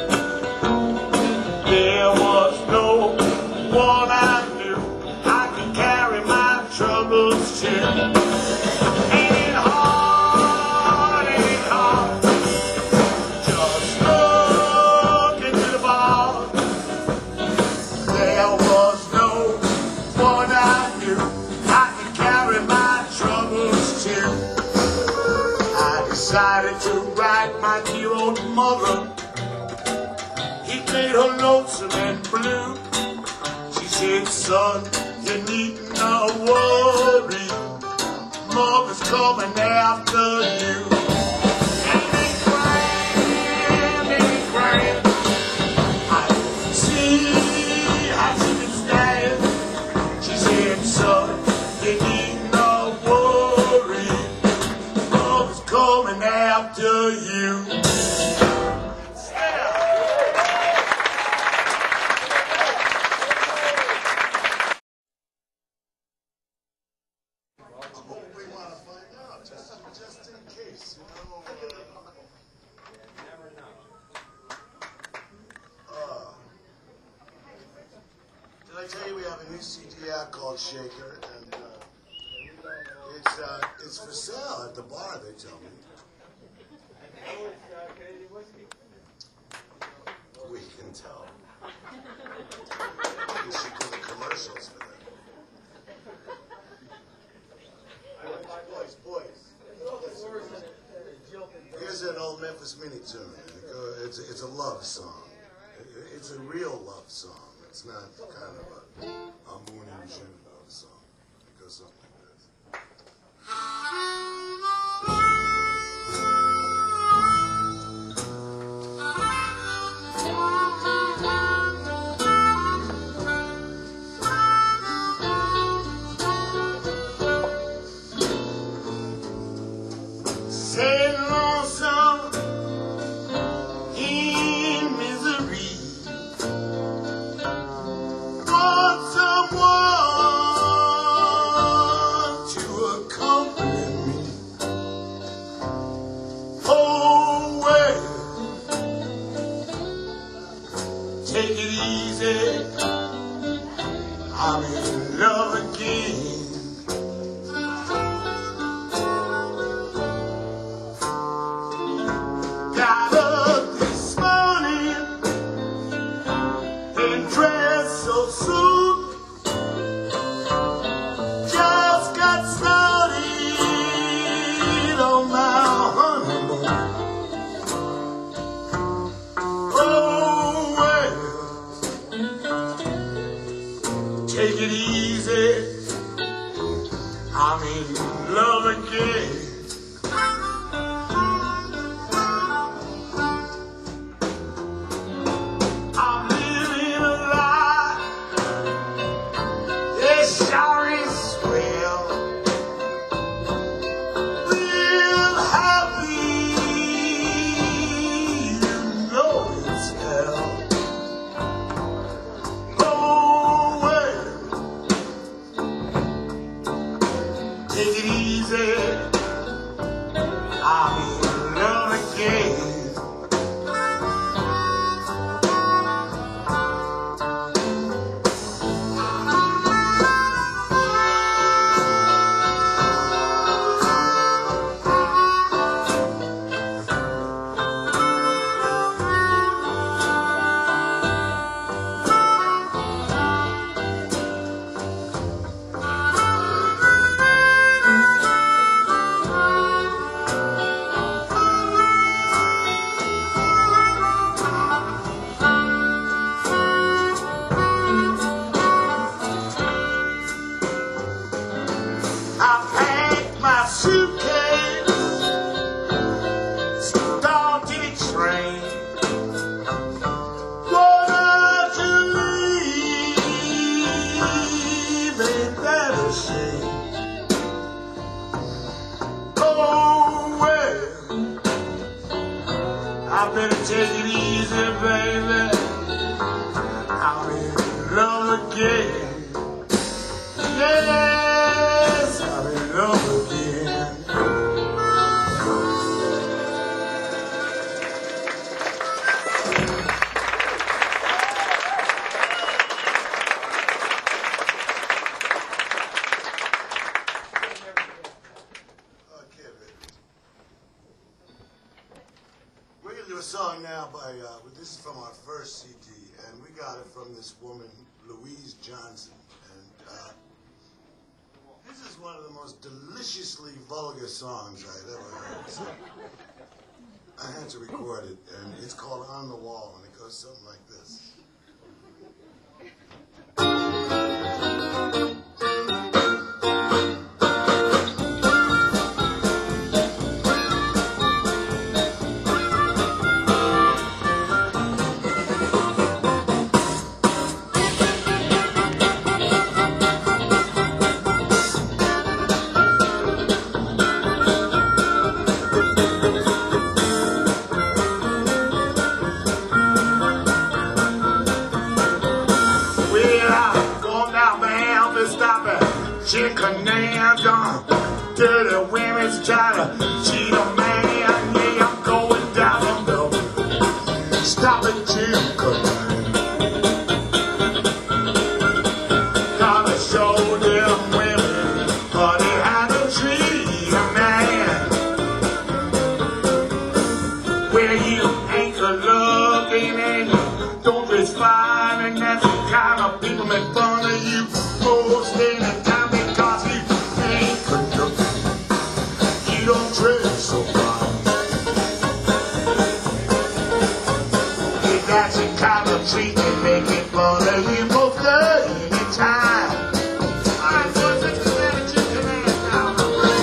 Speaker 3: There was no one I knew I could carry my troubles to. Ain't it hard, ain't it hard? Just look into the bar. There was no one I knew I could carry my troubles too. I decided to write my dear old mother. It made her lonesome and blue. She said, son, you needn't worry. Mother's coming after you. Ain't it grand, ain't it grand? I see how she can stand. She said, son, you needn't worry. Mother's coming after you.
Speaker 1: We want to find out, just in case, you know. Never know. Did I tell you we have a new CD out called Shaker, and it's for sale at the bar, they tell me. We can tell. You should do the commercials for them. Boys. Here's an old Memphis Mini tune. It's a love song. It's a real love song. It's not kind of a Moon and June love song. It goes something like this.
Speaker 3: Say lonesome in misery. Want someone to accompany me. Oh, well, take it easy. I'm in love again. Got up this morning and dressed so soon. Just got started on my honeymoon. Oh, well, take it easy. I'm in love again. I'm living a lie. It sure is swell. Real happy, you know it's hell. Oh, say, oh, well, I better take it easy, baby. I'm in love again. Yes, I'm in love again.
Speaker 1: Okay, baby. We're gonna do a song now by, this is from our first CD, and we got it from this woman, Louise Johnson. And this is one of the most deliciously vulgar songs I'd ever heard. So I had to record it, and it's called On the Wall, and it goes something like this.
Speaker 3: Chicken and dirty women's trying to cheat a man. Yeah, I'm going down the middle. Stop it, chicken. Gotta show them women how they had to treat a man. Where you ain't good looking and you don't dress fine, and that's the kind of people make fun of you most in the time. You don't dress so fine. If that's the kind of treatment making fun of you most any time. Alright, boys, let's get that chicken ass now.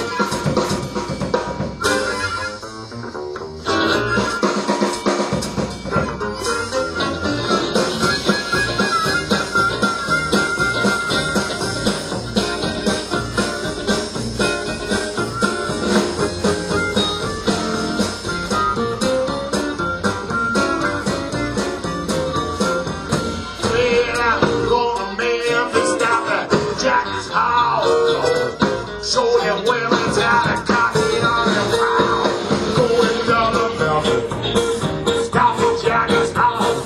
Speaker 3: Show them women's how to cock it on the ground. Going down the mountain. Stop the Jackie's house.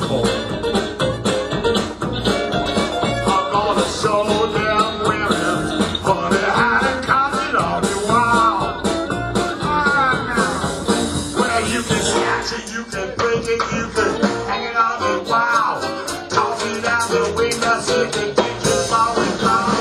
Speaker 3: I'm gonna show them women how to cock it on the ground. Alright now. Well, you can snatch it, you can break it, you can hang it on the wall. Toss it out the window, see if they take you falling down.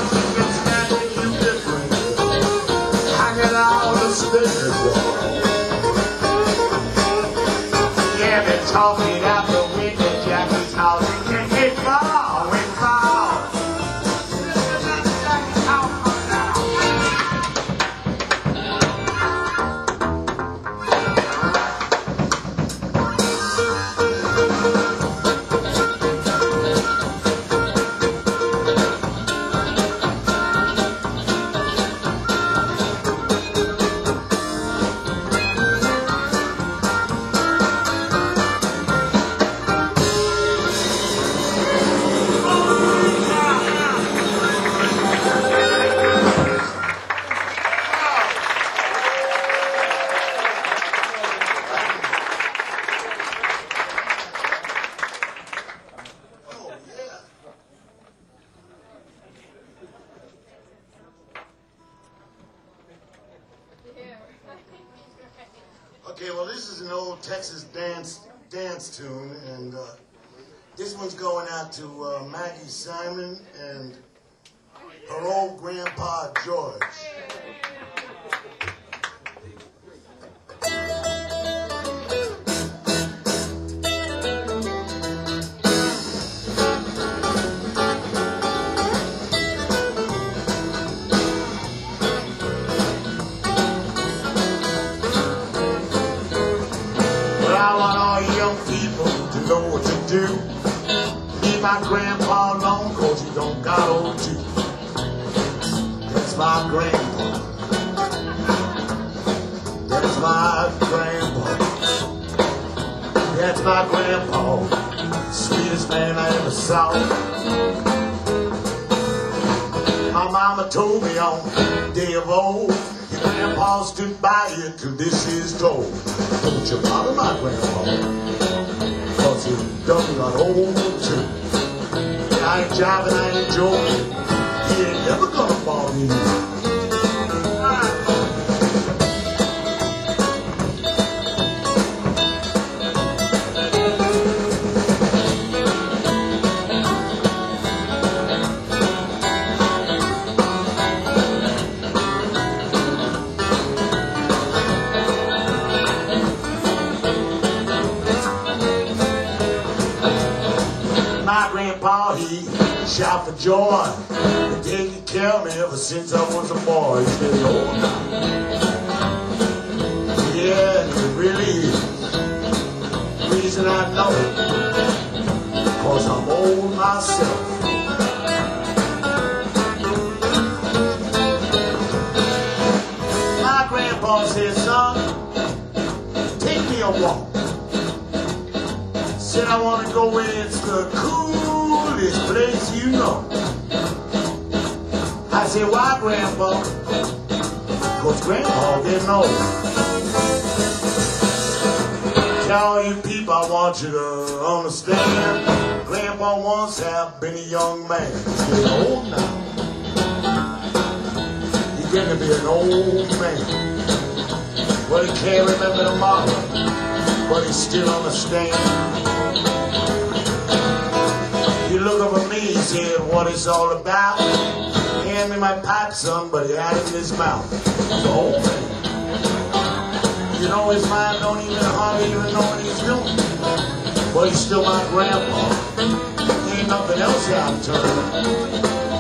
Speaker 3: Yeah, they're talking out the window, Jackie's house. It fall, it fall. Jackie's house now. Okay, well, this is an old Texas dance tune, and this one's going out to Maggie Simon and her old grandpa George. Know what to do. Leave my grandpa alone, cause he don't got old teeth. That's my my grandpa. That's my grandpa. That's my grandpa. Sweetest man I ever saw. My mama told me on day of old, your grandpa stood by you till this is told. Don't you bother my grandpa, cause he done got old too. I ain't jiving, I ain't joking. He ain't never gonna bother you. My grandpa, he shout for joy. The day he killed me ever since I was a boy. He said, oh, now. Yeah, it really is. The reason I know it, cause I'm old myself. My grandpa said, son, take me a walk. Said I want to go where it's the coolest place you know. I said, why, Grandpa? Cause Grandpa getting old. Tell all you people, I want you to understand, Grandpa once have been a young man. He's getting old now. He's getting to be an old man. Well, he can't remember tomorrow, but he still understands. He looked up at me, he said, what it's all about? Hand me my pipe, son, but he had it in his mouth. He's old man. You know his mind don't even hardly even know what he's doing. But he's still my grandpa. Ain't nothing else out turn.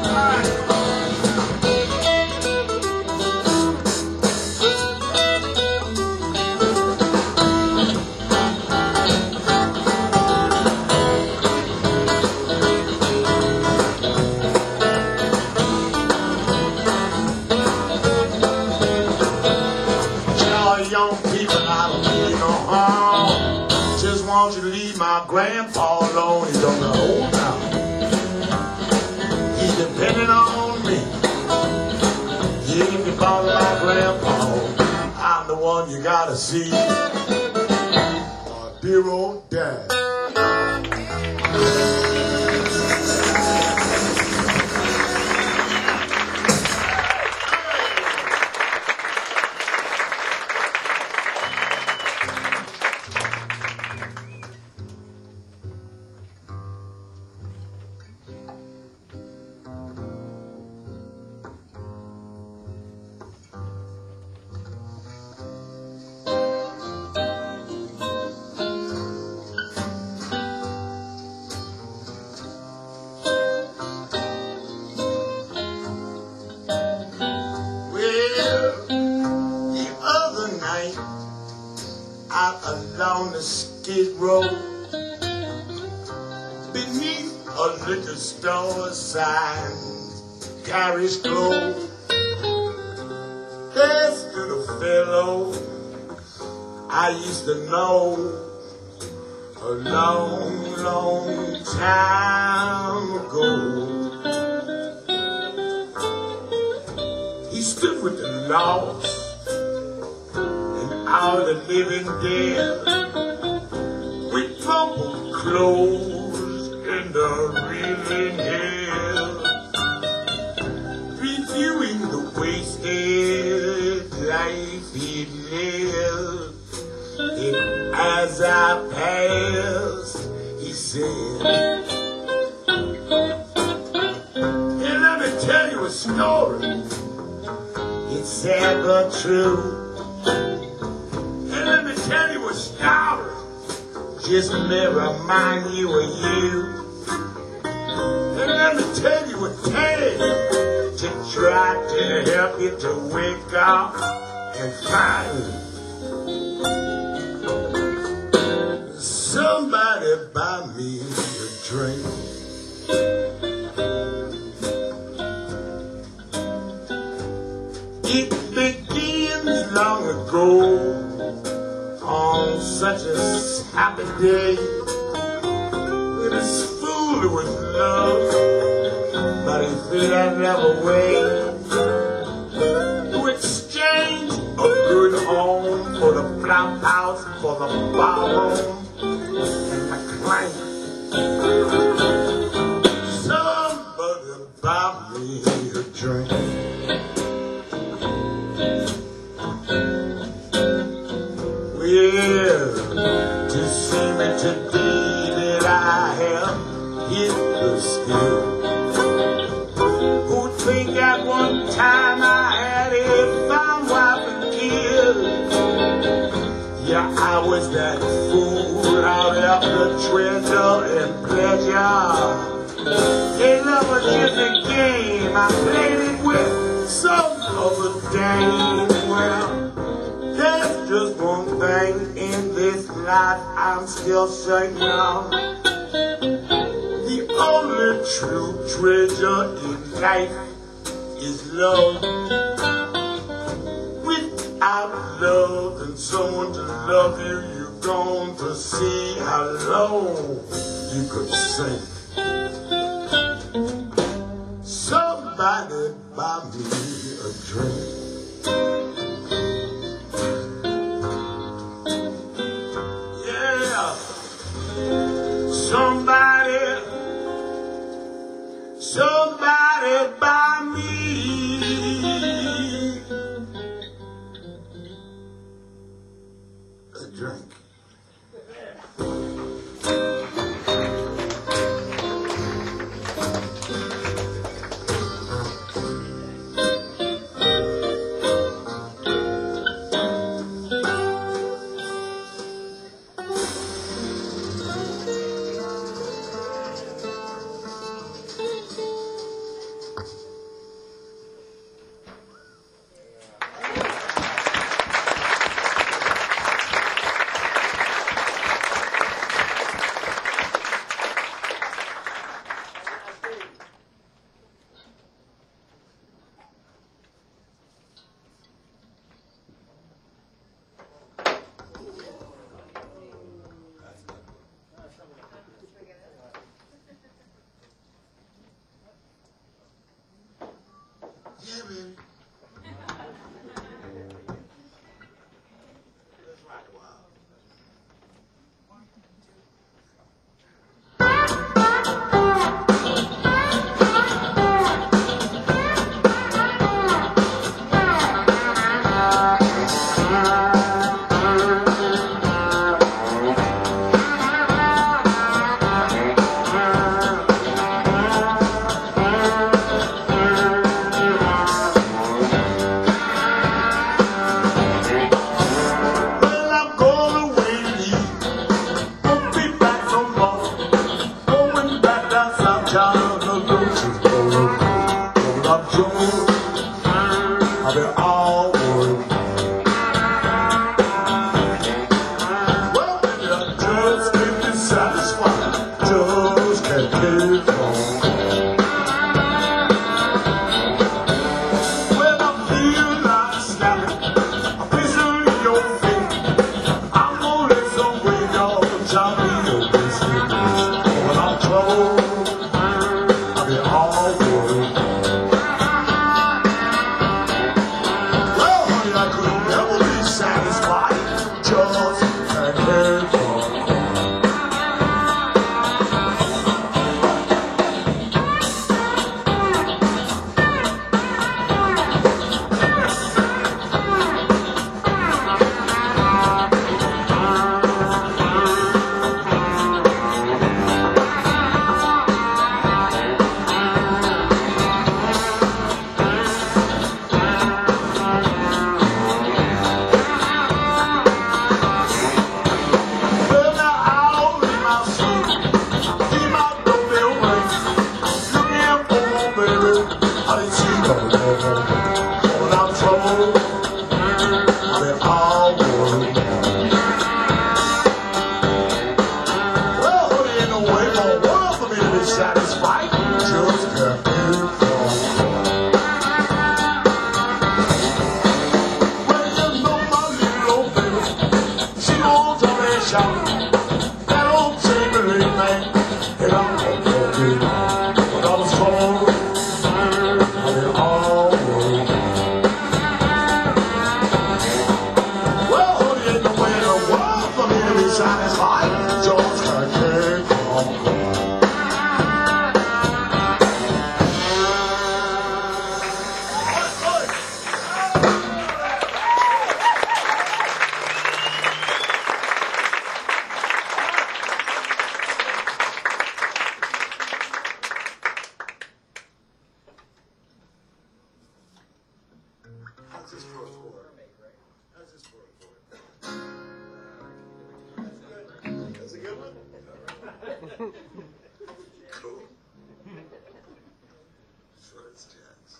Speaker 3: Young people, I don't need no harm. Just want you to leave my grandpa alone. He's on the old now. He's depending on me. He ain't the bother my grandpa. I'm the one you gotta see. My dear old dad. Out along the Skid Row, beneath a liquor store sign, carries clothes. There stood a fellow I used to know a long, long time ago. He stood with the lost, all the living dead, with troubled clothes and the reeling hell, reviewing the wasted life he'd lived. And as I passed, he said, "Hey, let me tell you a story. It's sad but true. Let me tell you a story, just to remind you of you. And let me tell you a tale to try to help you to wake up and find somebody buy me a drink." It begins long ago on such a happy day. It is full with love, but it feel another way. To exchange a good home for the flop house, for the bar room, and the clank. Somebody buy me a drink. Well, to see me today that I have hit the skill. Who'd think at one time I had a fine wife and kid? Yeah, I was that fool out after treasure and pleasure. They love was just a game, I played it with some other dame. Well, there's just one thing in this life I'm still certain of. The only true treasure in life is love. Without love and someone to love you, you're going to see how low you could sink. Somebody buy me a drink. Somebody buy me a drink. Yeah, baby. Let's rock a while.
Speaker 1: Cool. Sure it's jazz.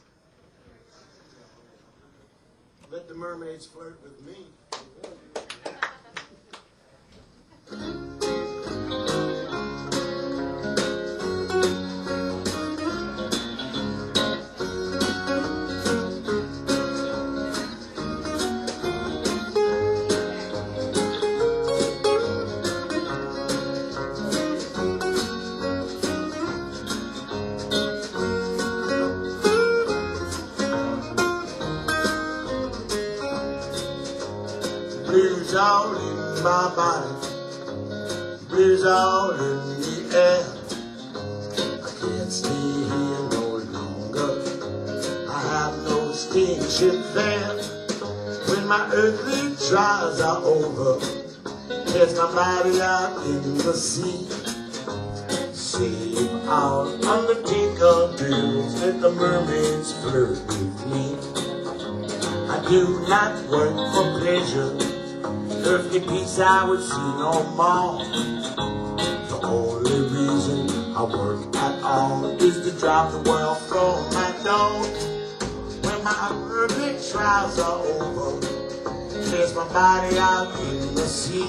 Speaker 1: Let the mermaids flirt with me. Blues all in my body, blues all in the air. I can't stay here no longer, I have no steamship there. When my earthly trials are over, cast my body out in the sea. Save our undertaker bills, let the mermaids flirt with me. I do not work for pleasure, earthly peace I would see no more. The only reason I work at all is to drive the world from my door. When my earthly trials are over, cast my body out in the sea.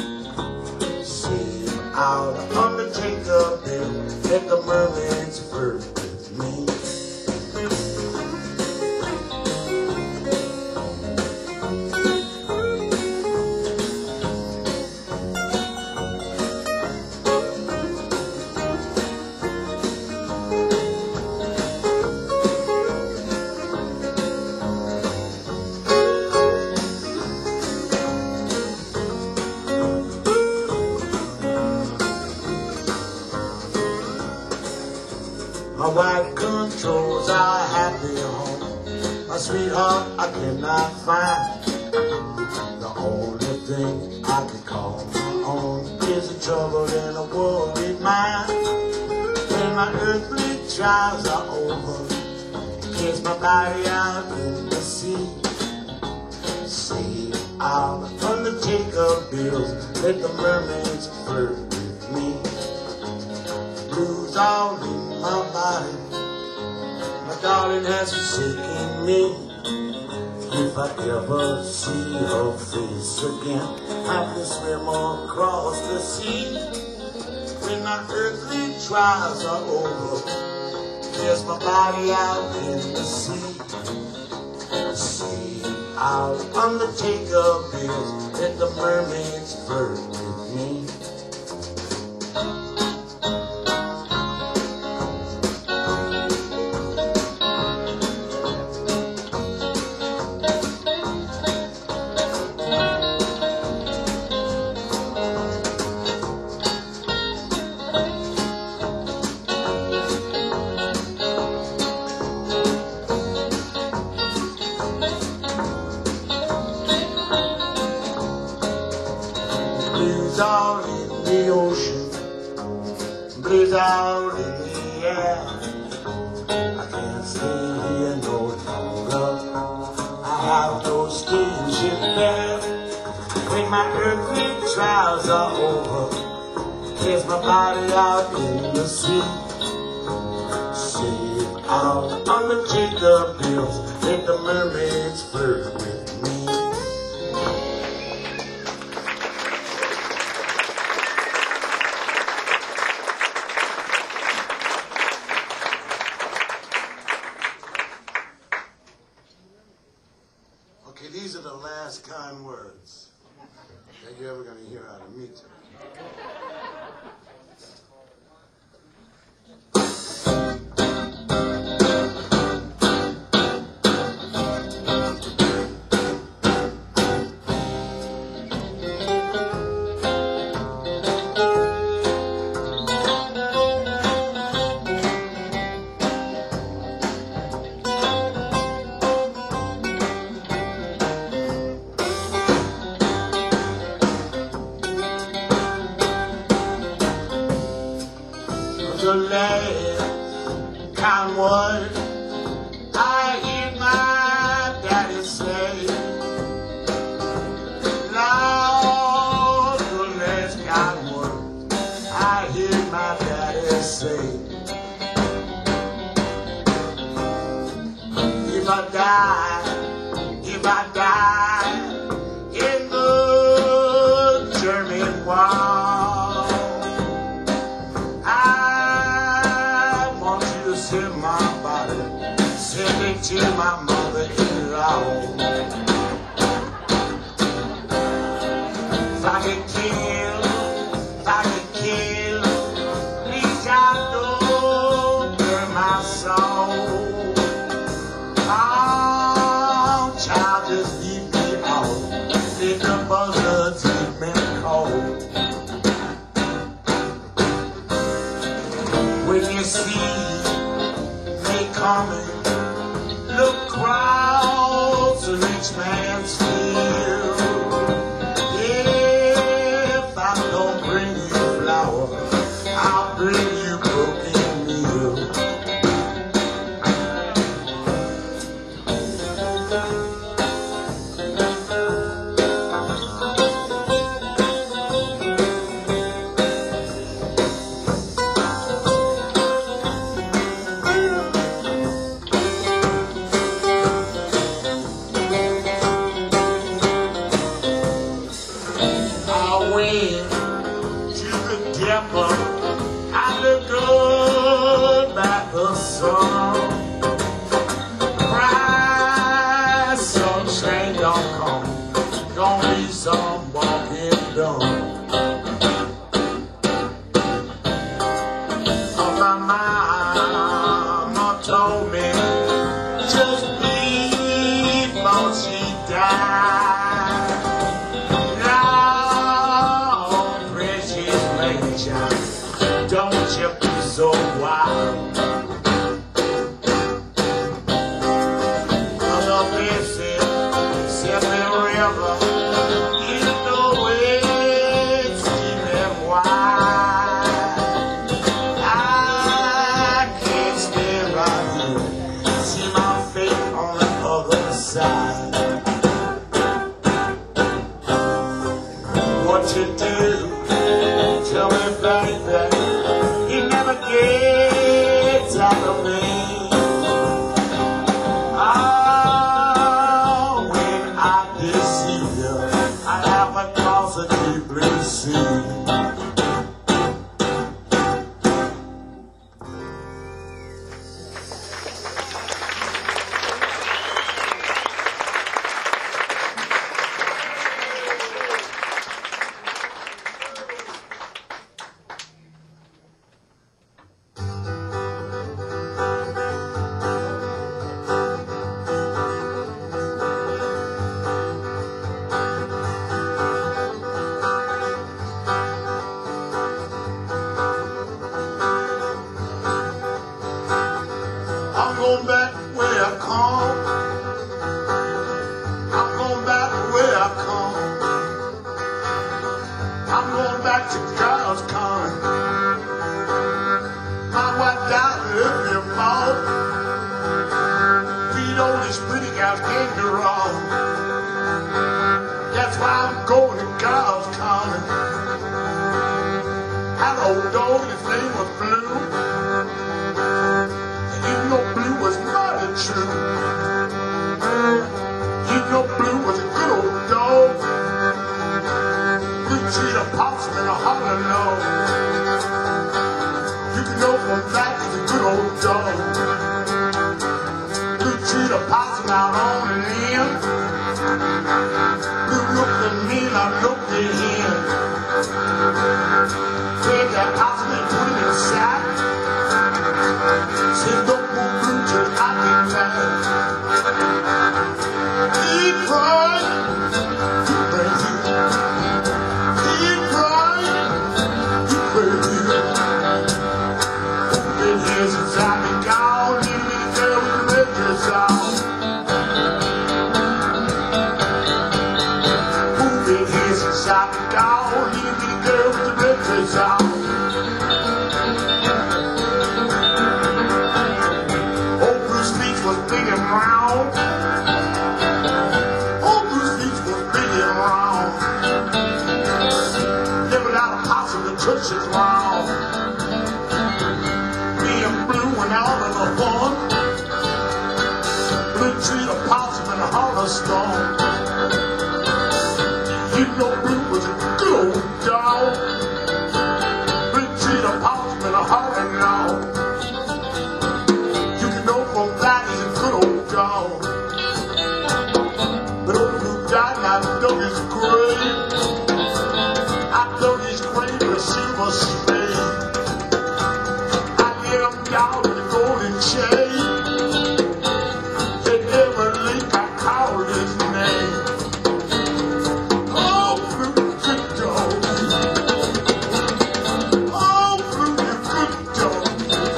Speaker 1: Save out undertaker bill, let the mermaids flirt with me. My wife controls our happy home. My sweetheart I cannot find. The only thing I can call my own is a troubled and a worried mind. When my earthly trials are over, cast my body out in the sea. Save our undertaker bills, let the mermaids flirt with me. Blues all in my body, my darling has forsaken me. If I ever see her face again, I can swim across the sea. When my earthly trials are over, cast my body out in the sea. Save our undertaker bills, let the mermaids flirt with me. Blues all in the ocean, blues all in the air. I can't stay here no longer, I have no steamship there. When my earthly trials are over, cast my body out in the sea. Save our undertaker bills, let the mermaids flirt with me. Okay, these are the last kind words that you're ever going to hear out of me today.
Speaker 3: if I die in the German wall, I want you to send my body, send it to my mother-in-law. If I get killed, please God don't burn my soul. Oh, child, just leave me out. Let the buzzards keep me cold. When you see me coming, look across the rich man's field. If I don't bring you flowers, I'll bring you broken meal. I look good by the sun. Cry, some train don't come. Gonna be some walking done. Oh, my mama told me just before she died. Don't you be so wild. Mother Bessie, Mississippi River, you know it's deep and wide. I can't stand right here, see my fate on the other side. What you do? Tell me, baby. It never gets out of me. Oh, when I deceive you, I have across a deep blue sea. I'm going back where I come. I'm going back where I come. I'm going back to God's coming. My wife died if you fall. Beat all these pretty guys getting me wrong. That's why I'm going to God's coming. Had an old dog, his name was Blue. You know Blue was mighty true. You know Blue was a good old dog. We treat a possum and a holler low. You can know from that he's a good old dog. We treat a possum out on the limb. Blue looked at me and I looked at him. Take that possum and put him in a sack. Said don't move Blue till I get back. He cried, you crazy. He cried, you crazy. Been here since I've been gone, little bitty girl with the red dress on. Been here since I've been gone, little bitty girl with the red dress on. Big and round. Old Bruce Beach was big and round. Never got a possum to touch his round. Me and Blue went out on a fun. Blue good old dog. But old Blue died and I dug his grave. I dug his grave with a silver spade. I let him down with a golden chain. They never leak, I called his name. Oh, Blue, good dog. Oh, Blue, you good dog.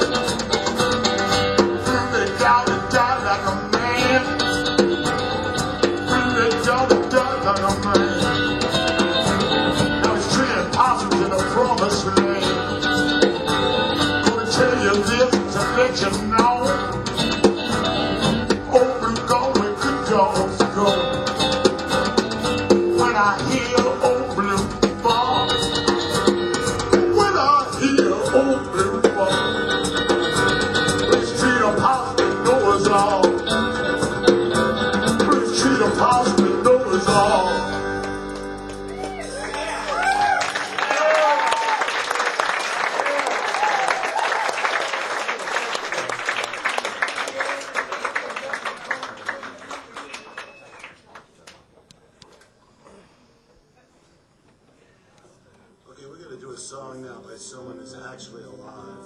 Speaker 3: Blue, they died like a man. Blue, they died like a man. Now he's treating possums in a promised land. Gonna tell you this to let you know. Old Blue gone where good dogs go. When I hear Old Blue fall, when I hear Old Blue fall, please treat a possum and Noah's all. Please treat a possum and Noah's all.
Speaker 1: Okay, we're gonna do a song now by someone who's actually alive.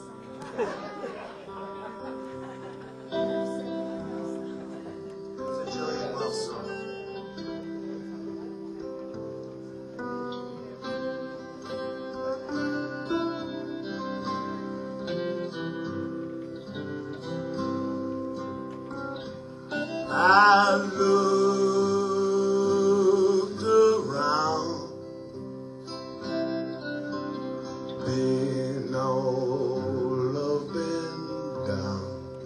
Speaker 1: It's a Jillian Wells song. I looked around, been all up and down,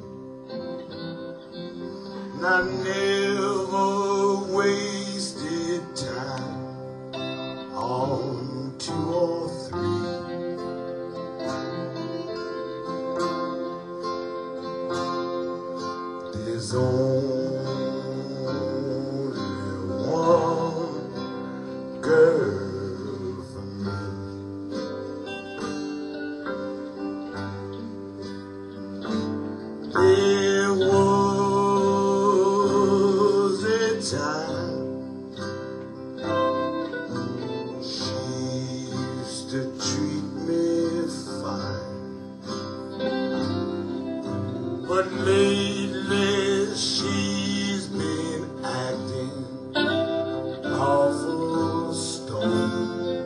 Speaker 1: and I never wasted time on 2 or 3. There's only one girl for me. There was a time she used to treat me fine, but lately she's been acting awful stone.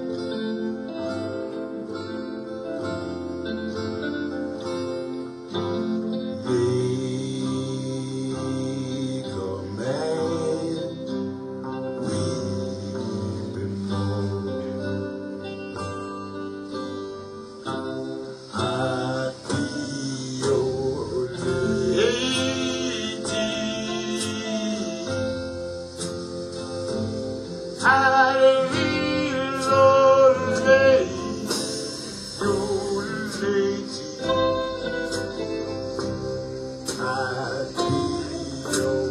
Speaker 1: Make a man weeping more. I'd be your lady. I'd be your lady, your lady. I'd be your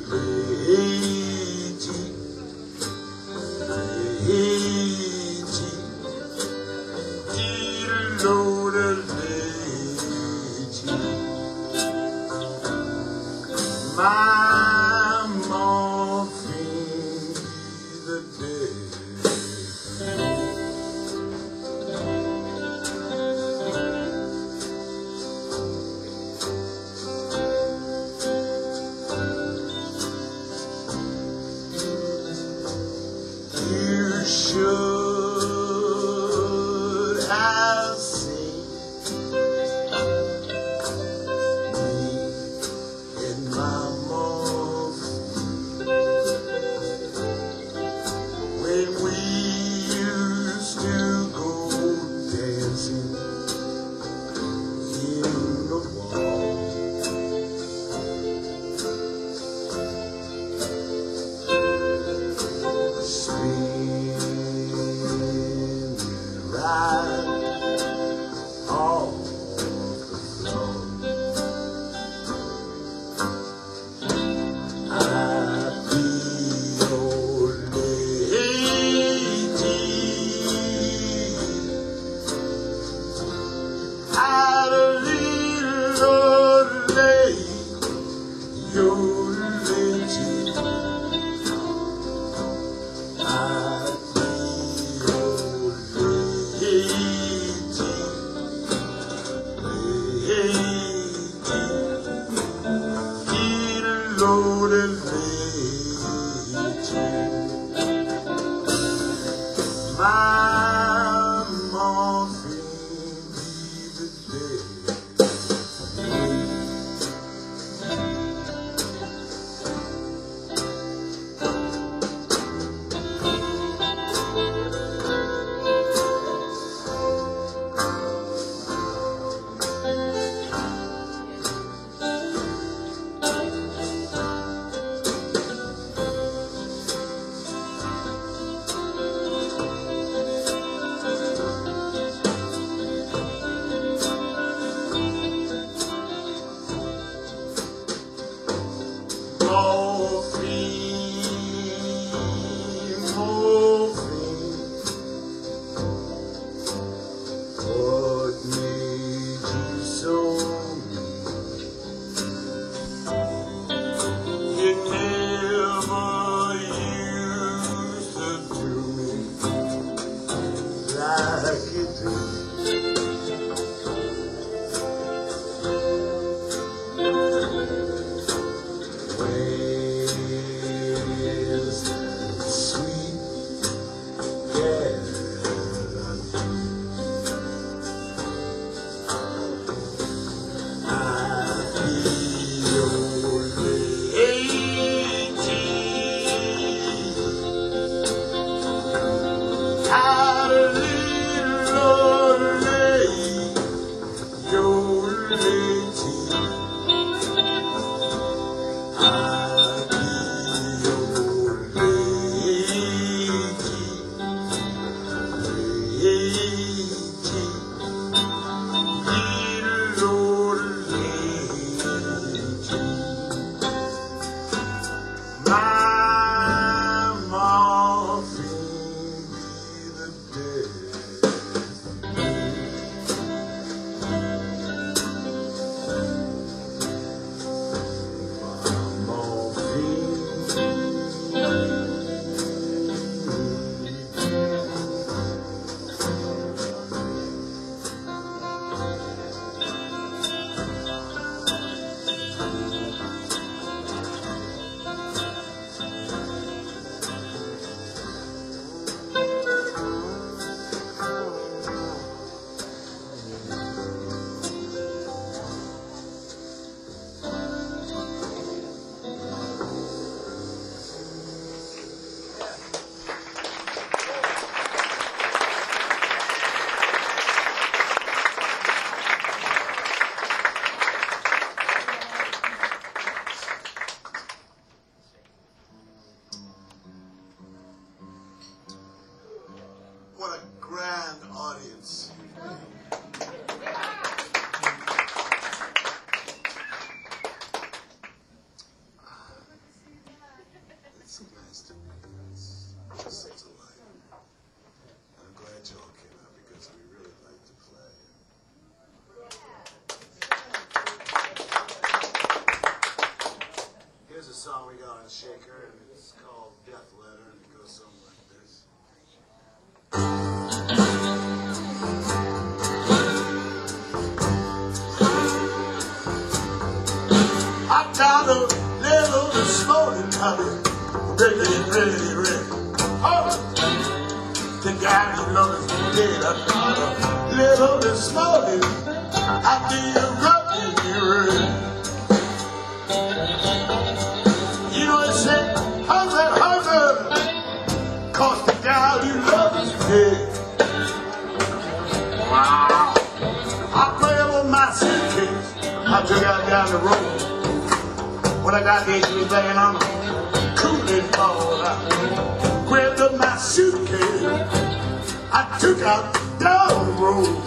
Speaker 1: lady, lady, dear Lord, lady. My morphine the day. You should have seen me in my morning. What a grand audience. It's so nice to meet you. It's just such a life. And I'm glad you all came out because we really like to play. Here's a song we got on Shaker, and it's called Death Letter, and it goes something like this. I got a little this morning coming, really. Oh, the guy who loves me dead. I got a little this morning. I feel rocking you. You know it said, husband, cause the guy who loves me dead. Wow. I grabbed on my suitcase. I took out down the road. When I got there, she was laying on a cooling ball. I grabbed up my suitcase. I took out down the road.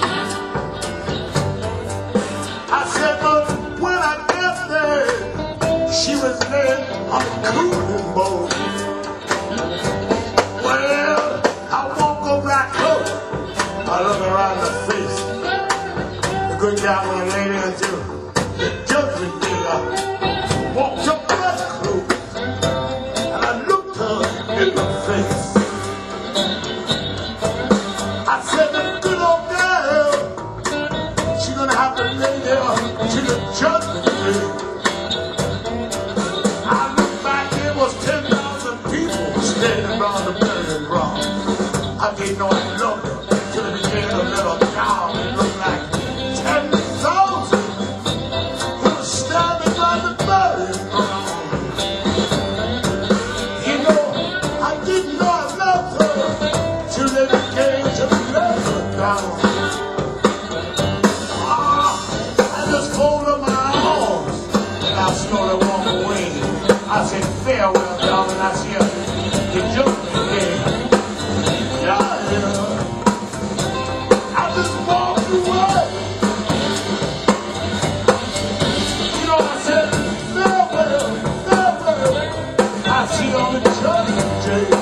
Speaker 1: I said, but when I got there, she was laying on a cooling ball. Well, I woke up right close. I looked around the face. The good guy when I lay there until the judgment day. I walked up
Speaker 3: I said, farewell, darling. I said, the joke again. Yeah, yeah. I just walked away. You know, I said, farewell, farewell. I see you on the judgment day.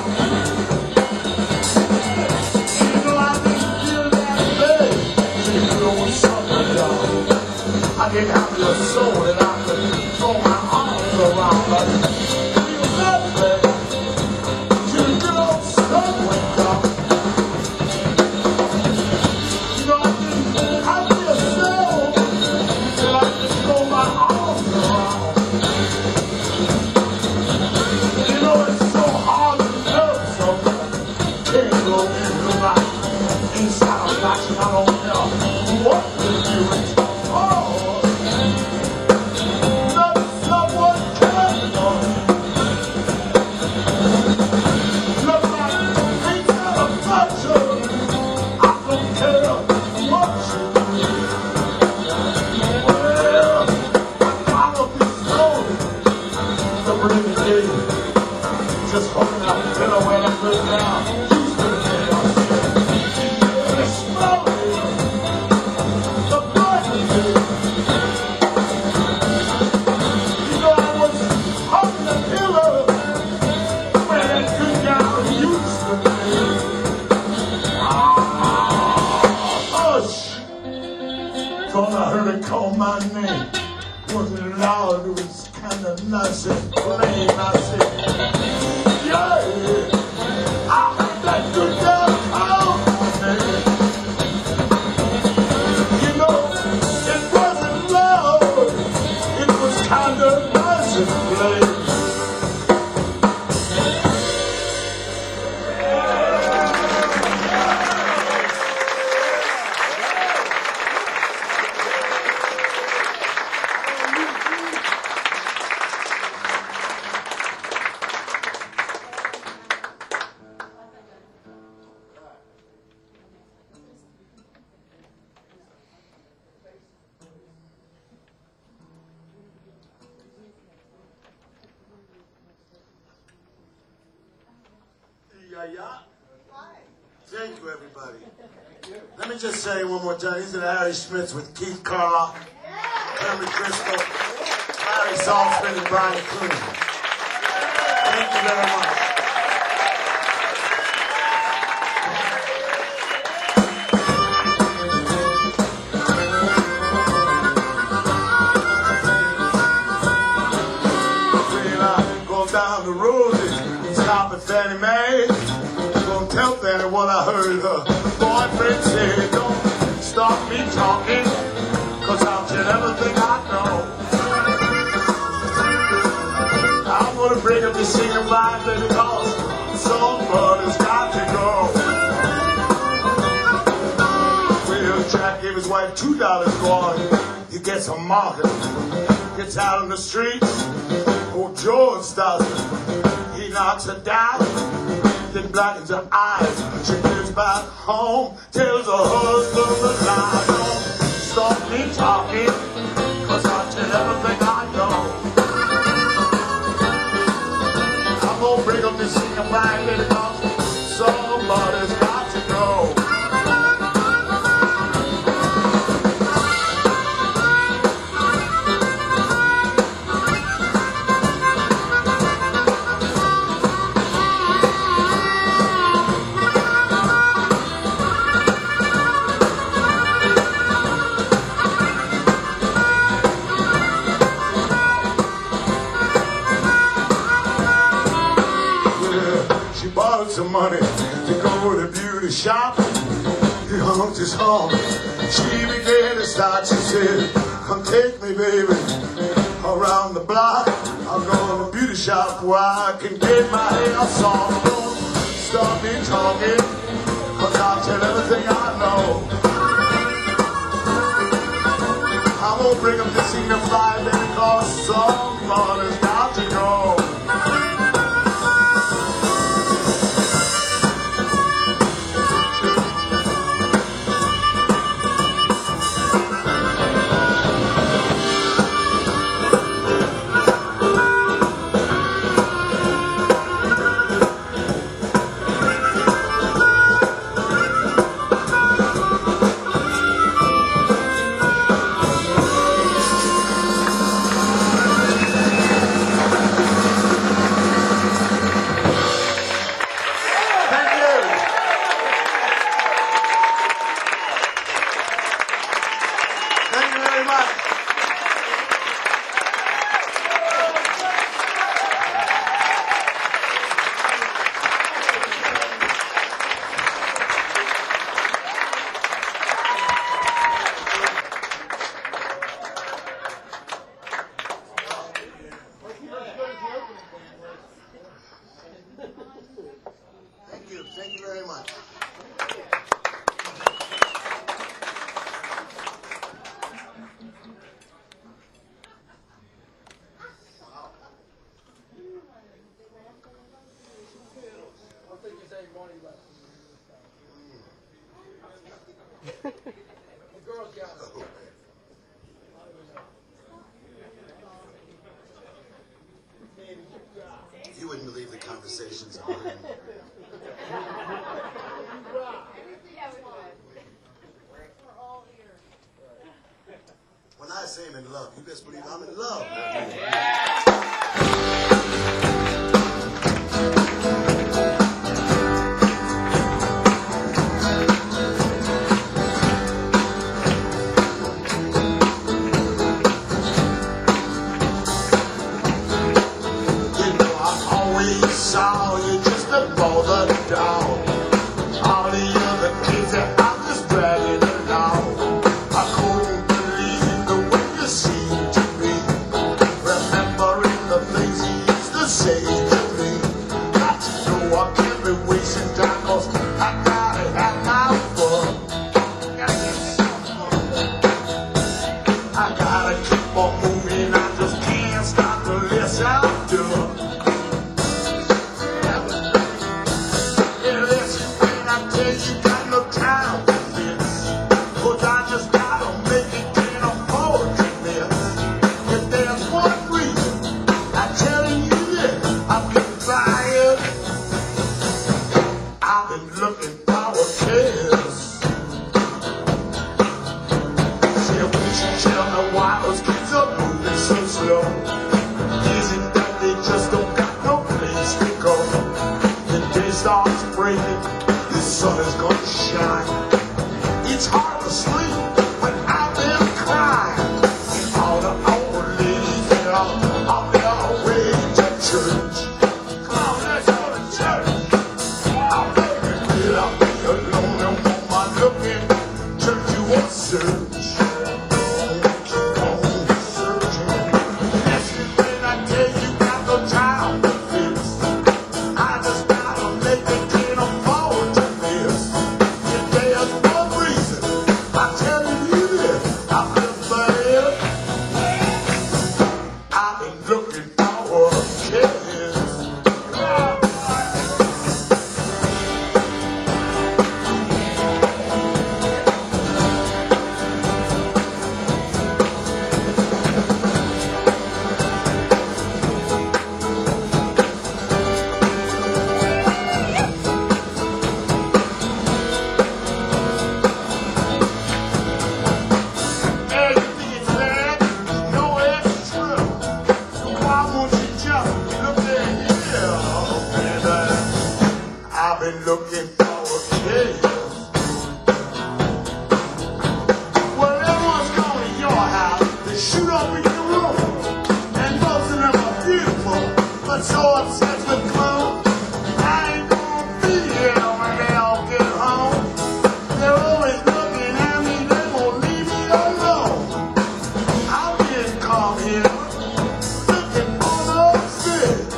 Speaker 3: You know, I didn't feel that bad. You know what's something, y'all. I didn't have your soul that I could throw my arms around, but feel that bad. You know something, y'all. You know, I didn't have your soul that I could throw my arms around. You know, it's so hard to love someone. Can't go into my inside of my I don't know what to do. Oh, not someone can know. Look like ain't got a touch. I don't care what you do. Well, I follow this story. The renegade just holding out the pillow when I put it down. Used to the day I said, it's slowly. The blood is in. You know, I was holding the pillow when that good guy used to be. Hush! Thought I heard it call my name. Wasn't loud, it was kind of nice and plain. I said, yeah, I heard that good guy call my name. You know, it wasn't loud, it was kind of nice and plain. Yeah. Thank you, everybody. Let me just say one more time. These are the Harry Schmitz with Keith Carlock, Henry Crystal, Larry Saltzman, and Brian Coon. Thank you very much. When I go down the road and stop at Fannie Mae, gonna tell Fannie what I heard her boyfriend say. Don't stop me talking, cause I'll tell everything I know. I'm gonna bring up the singer line, baby, cause somebody's got to go. Well, Jack gave his wife $2 for he gets a market. Gets out on the streets, old George starts it. He knocks her down, then blackens her eyes. She gets back home, tells her husband the lie. Don't stop me talking, cause I'll tell everything I know. I'm gonna bring up this singing line, baby, cause somebody's got to go. Some money to go to the beauty shop. He honked his horn. She began to start. She said, come take me, baby, around the block. I'll go to the beauty shop where I can get my hair soft. Don't stop me talking, cause I'll tell everything I know. I'm gonna bring up the scene of fly, baby, cause somebody's got to go.
Speaker 1: conversations about it. When I say I'm in love, you best believe I'm in love.
Speaker 3: Saw you just before the dawn. All the other kids that I'm just dragging along. I couldn't believe the way you seemed to me, remembering the things you used to say to me. Got to know I can't be wasting time, 'cause I gotta have my fun. I gotta keep on moving, I just can't stop unless I do. You got no time for this, 'cause I just gotta make it, can't afford to miss. If there's one reason I'm telling you this, I'm getting fired. I've been looking for a kiss. Say, would you tell me why those kids are moving so slow? Is it that they just don't got no place to go? The day starts breaking, the sun is gonna shine. It's hard to sleep when I've been crying. And all the old ladies that are on their way to church. Come on, let's go to church. I'll make it real, I'll be alone and want my looking. Church you will search. Keep on searching. Listen when I tell you got no time for this. I just gotta make it, can't afford to miss. If there's one reason I'm telling you this, I've been bad. I've been looking for a kiss. Everything is bad, no it's true. Why won't you just look at here, baby? I've been looking for a kiss. Well, everyone's going to your house, they shoot up in your room, and most of them are beautiful, but so obsessed with clothes. I ain't gonna be here when they all get home. They're always looking at me, they won't leave me alone. I didn't come here looking for those things.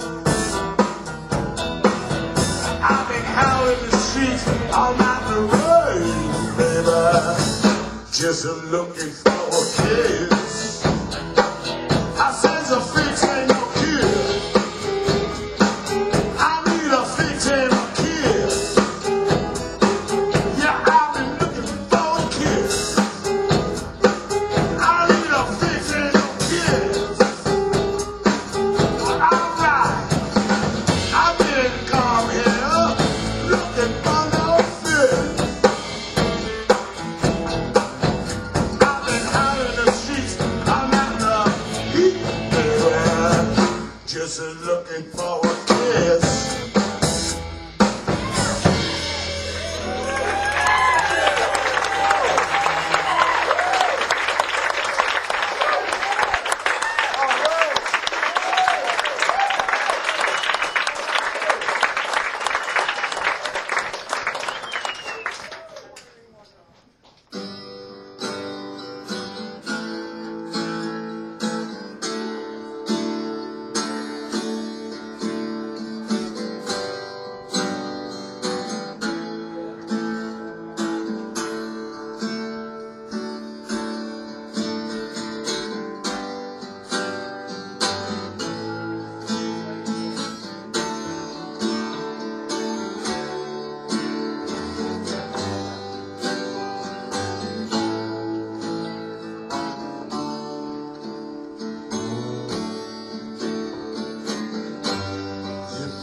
Speaker 3: I've been howling the streets all night in the rain, baby. Just looking for a kiss. I said a fix ain't no kiss. I need a fix and a kiss. Yeah, I've been looking for a kiss. I need a fix and a kiss. Alright, I didn't come here looking for no fix. I've been out in the streets, I'm out in the heat, baby. Just looking for a kiss.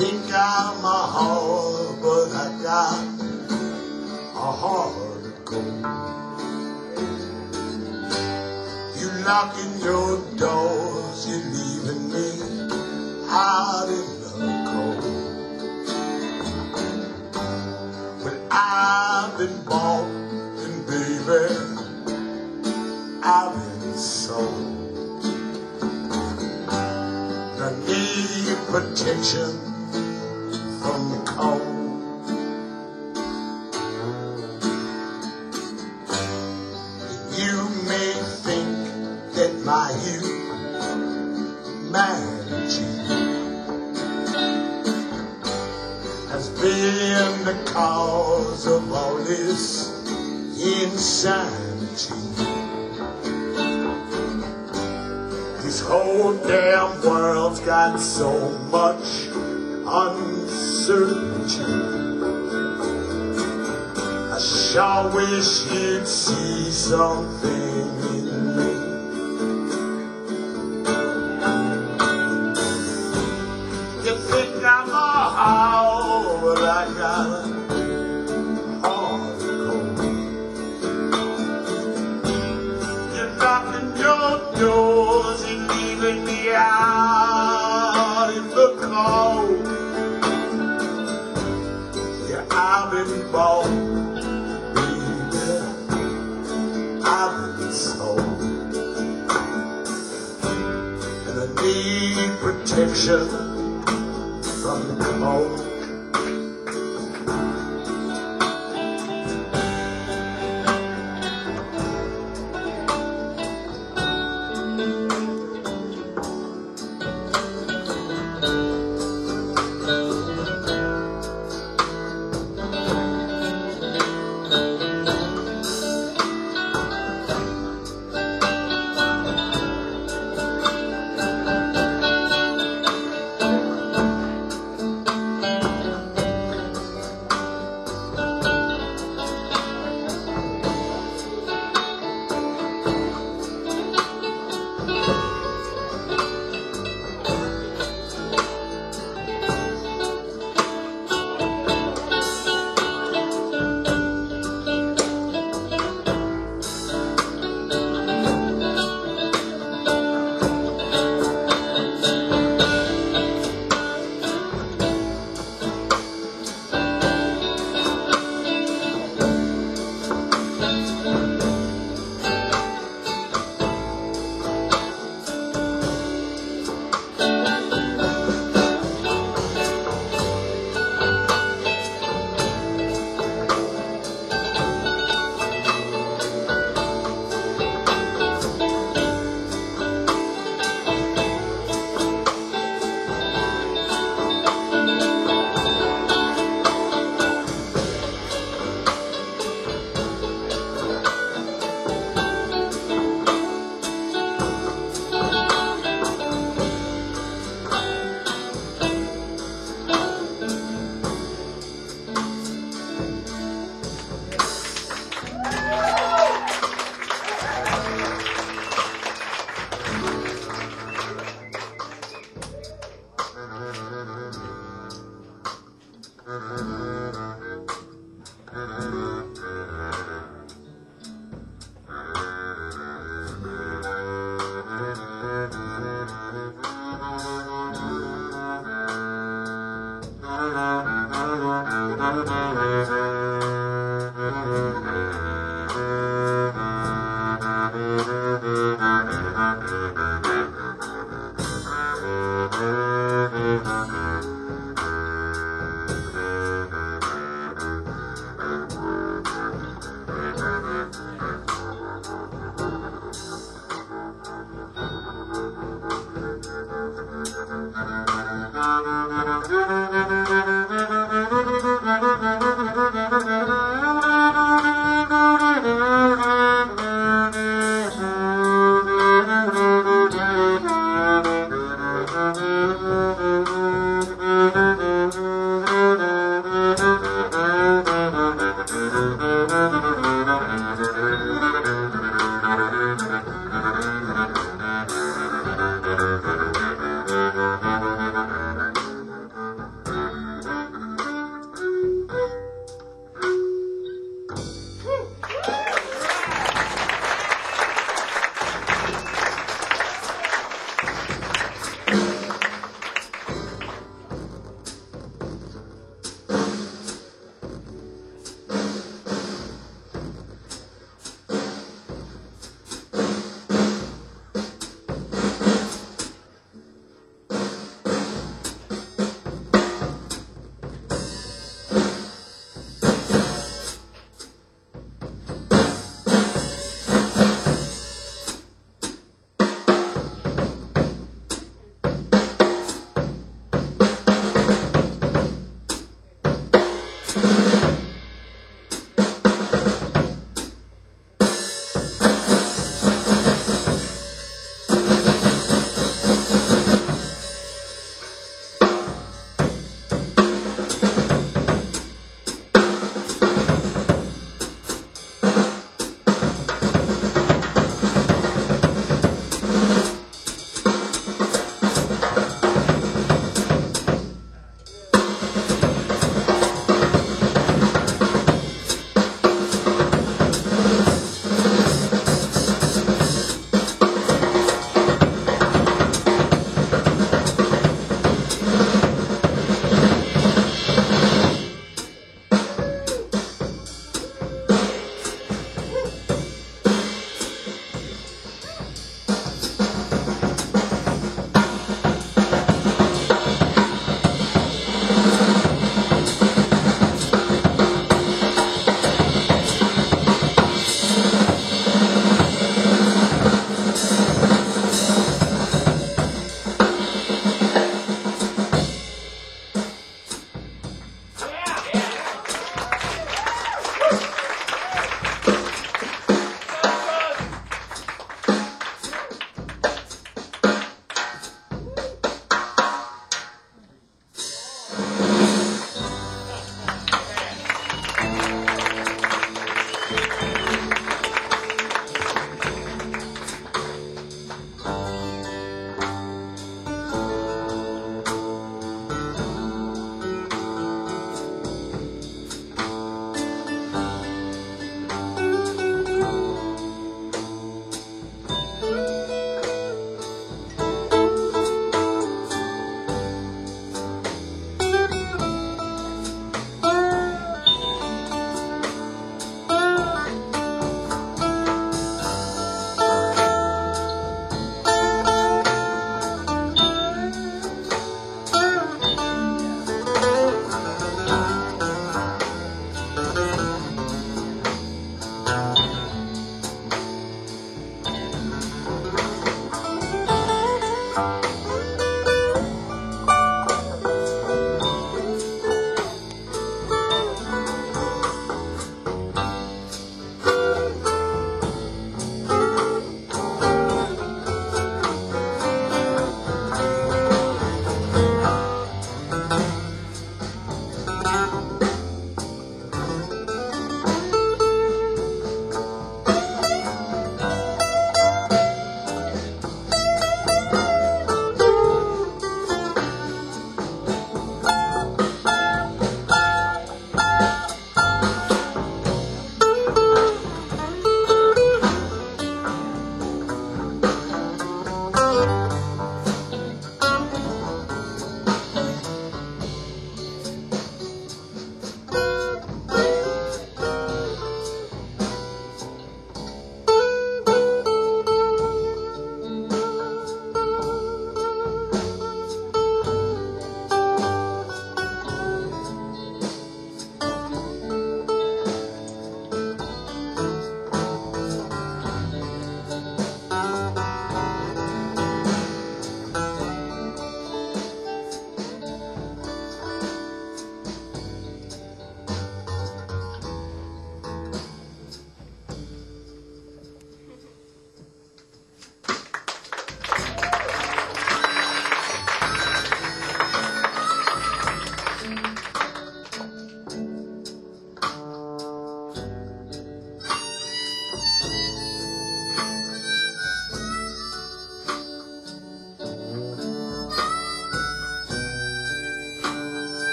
Speaker 1: think I'm a whore, but I got a heart of gold. You knocking your doors, you leaving me out in the cold. But I've been bought and baby, I've been sold. I need protection from the cold. You may think that my humanity has been the cause of all this insanity. This whole damn world's got so much uncertainty. I sure wish you'd see something in me. You think I'm a hoe, but I got a heart of gold. You're knocking your doors and leaving me out in the cold. Yeah, I've been bought, baby, I've been sold, and I need protection from the cold.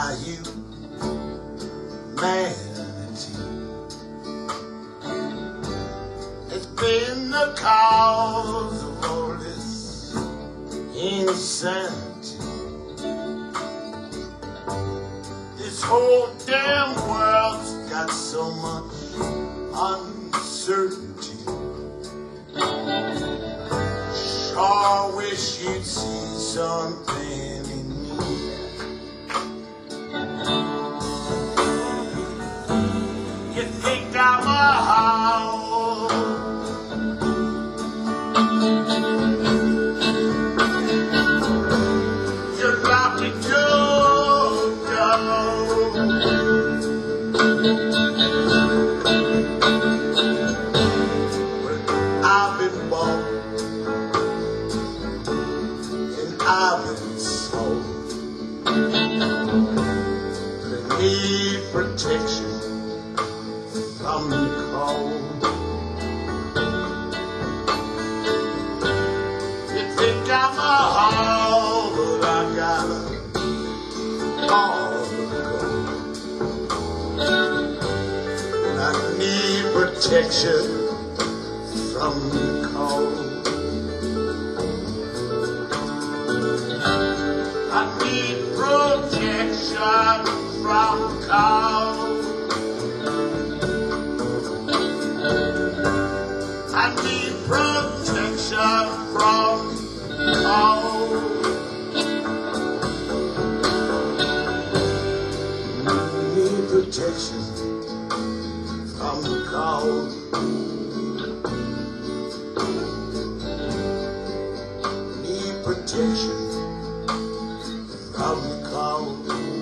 Speaker 1: by humanity. It's been the cause of all this insanity. This whole damn world's got so much uncertainty. Sure wish you'd see something in me. You think I'm a hoe? You lock your door. Well, I've been born and I've been sold, but I need protection from the cold. You think I'm a hoe, but I got all the gold. And I need protection from the cold. I need protection from cold. I need protection from cold. Need protection from the cold. Need protection from the cold.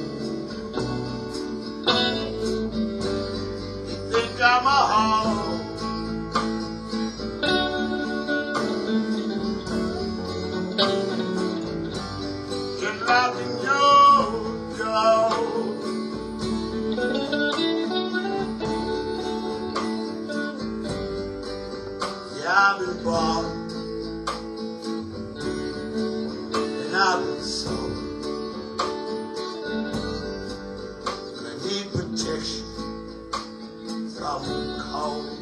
Speaker 1: You think I'm a hoe? You're locking your door. Yeah, I've been born and I've been sold, but I need protection from the cold.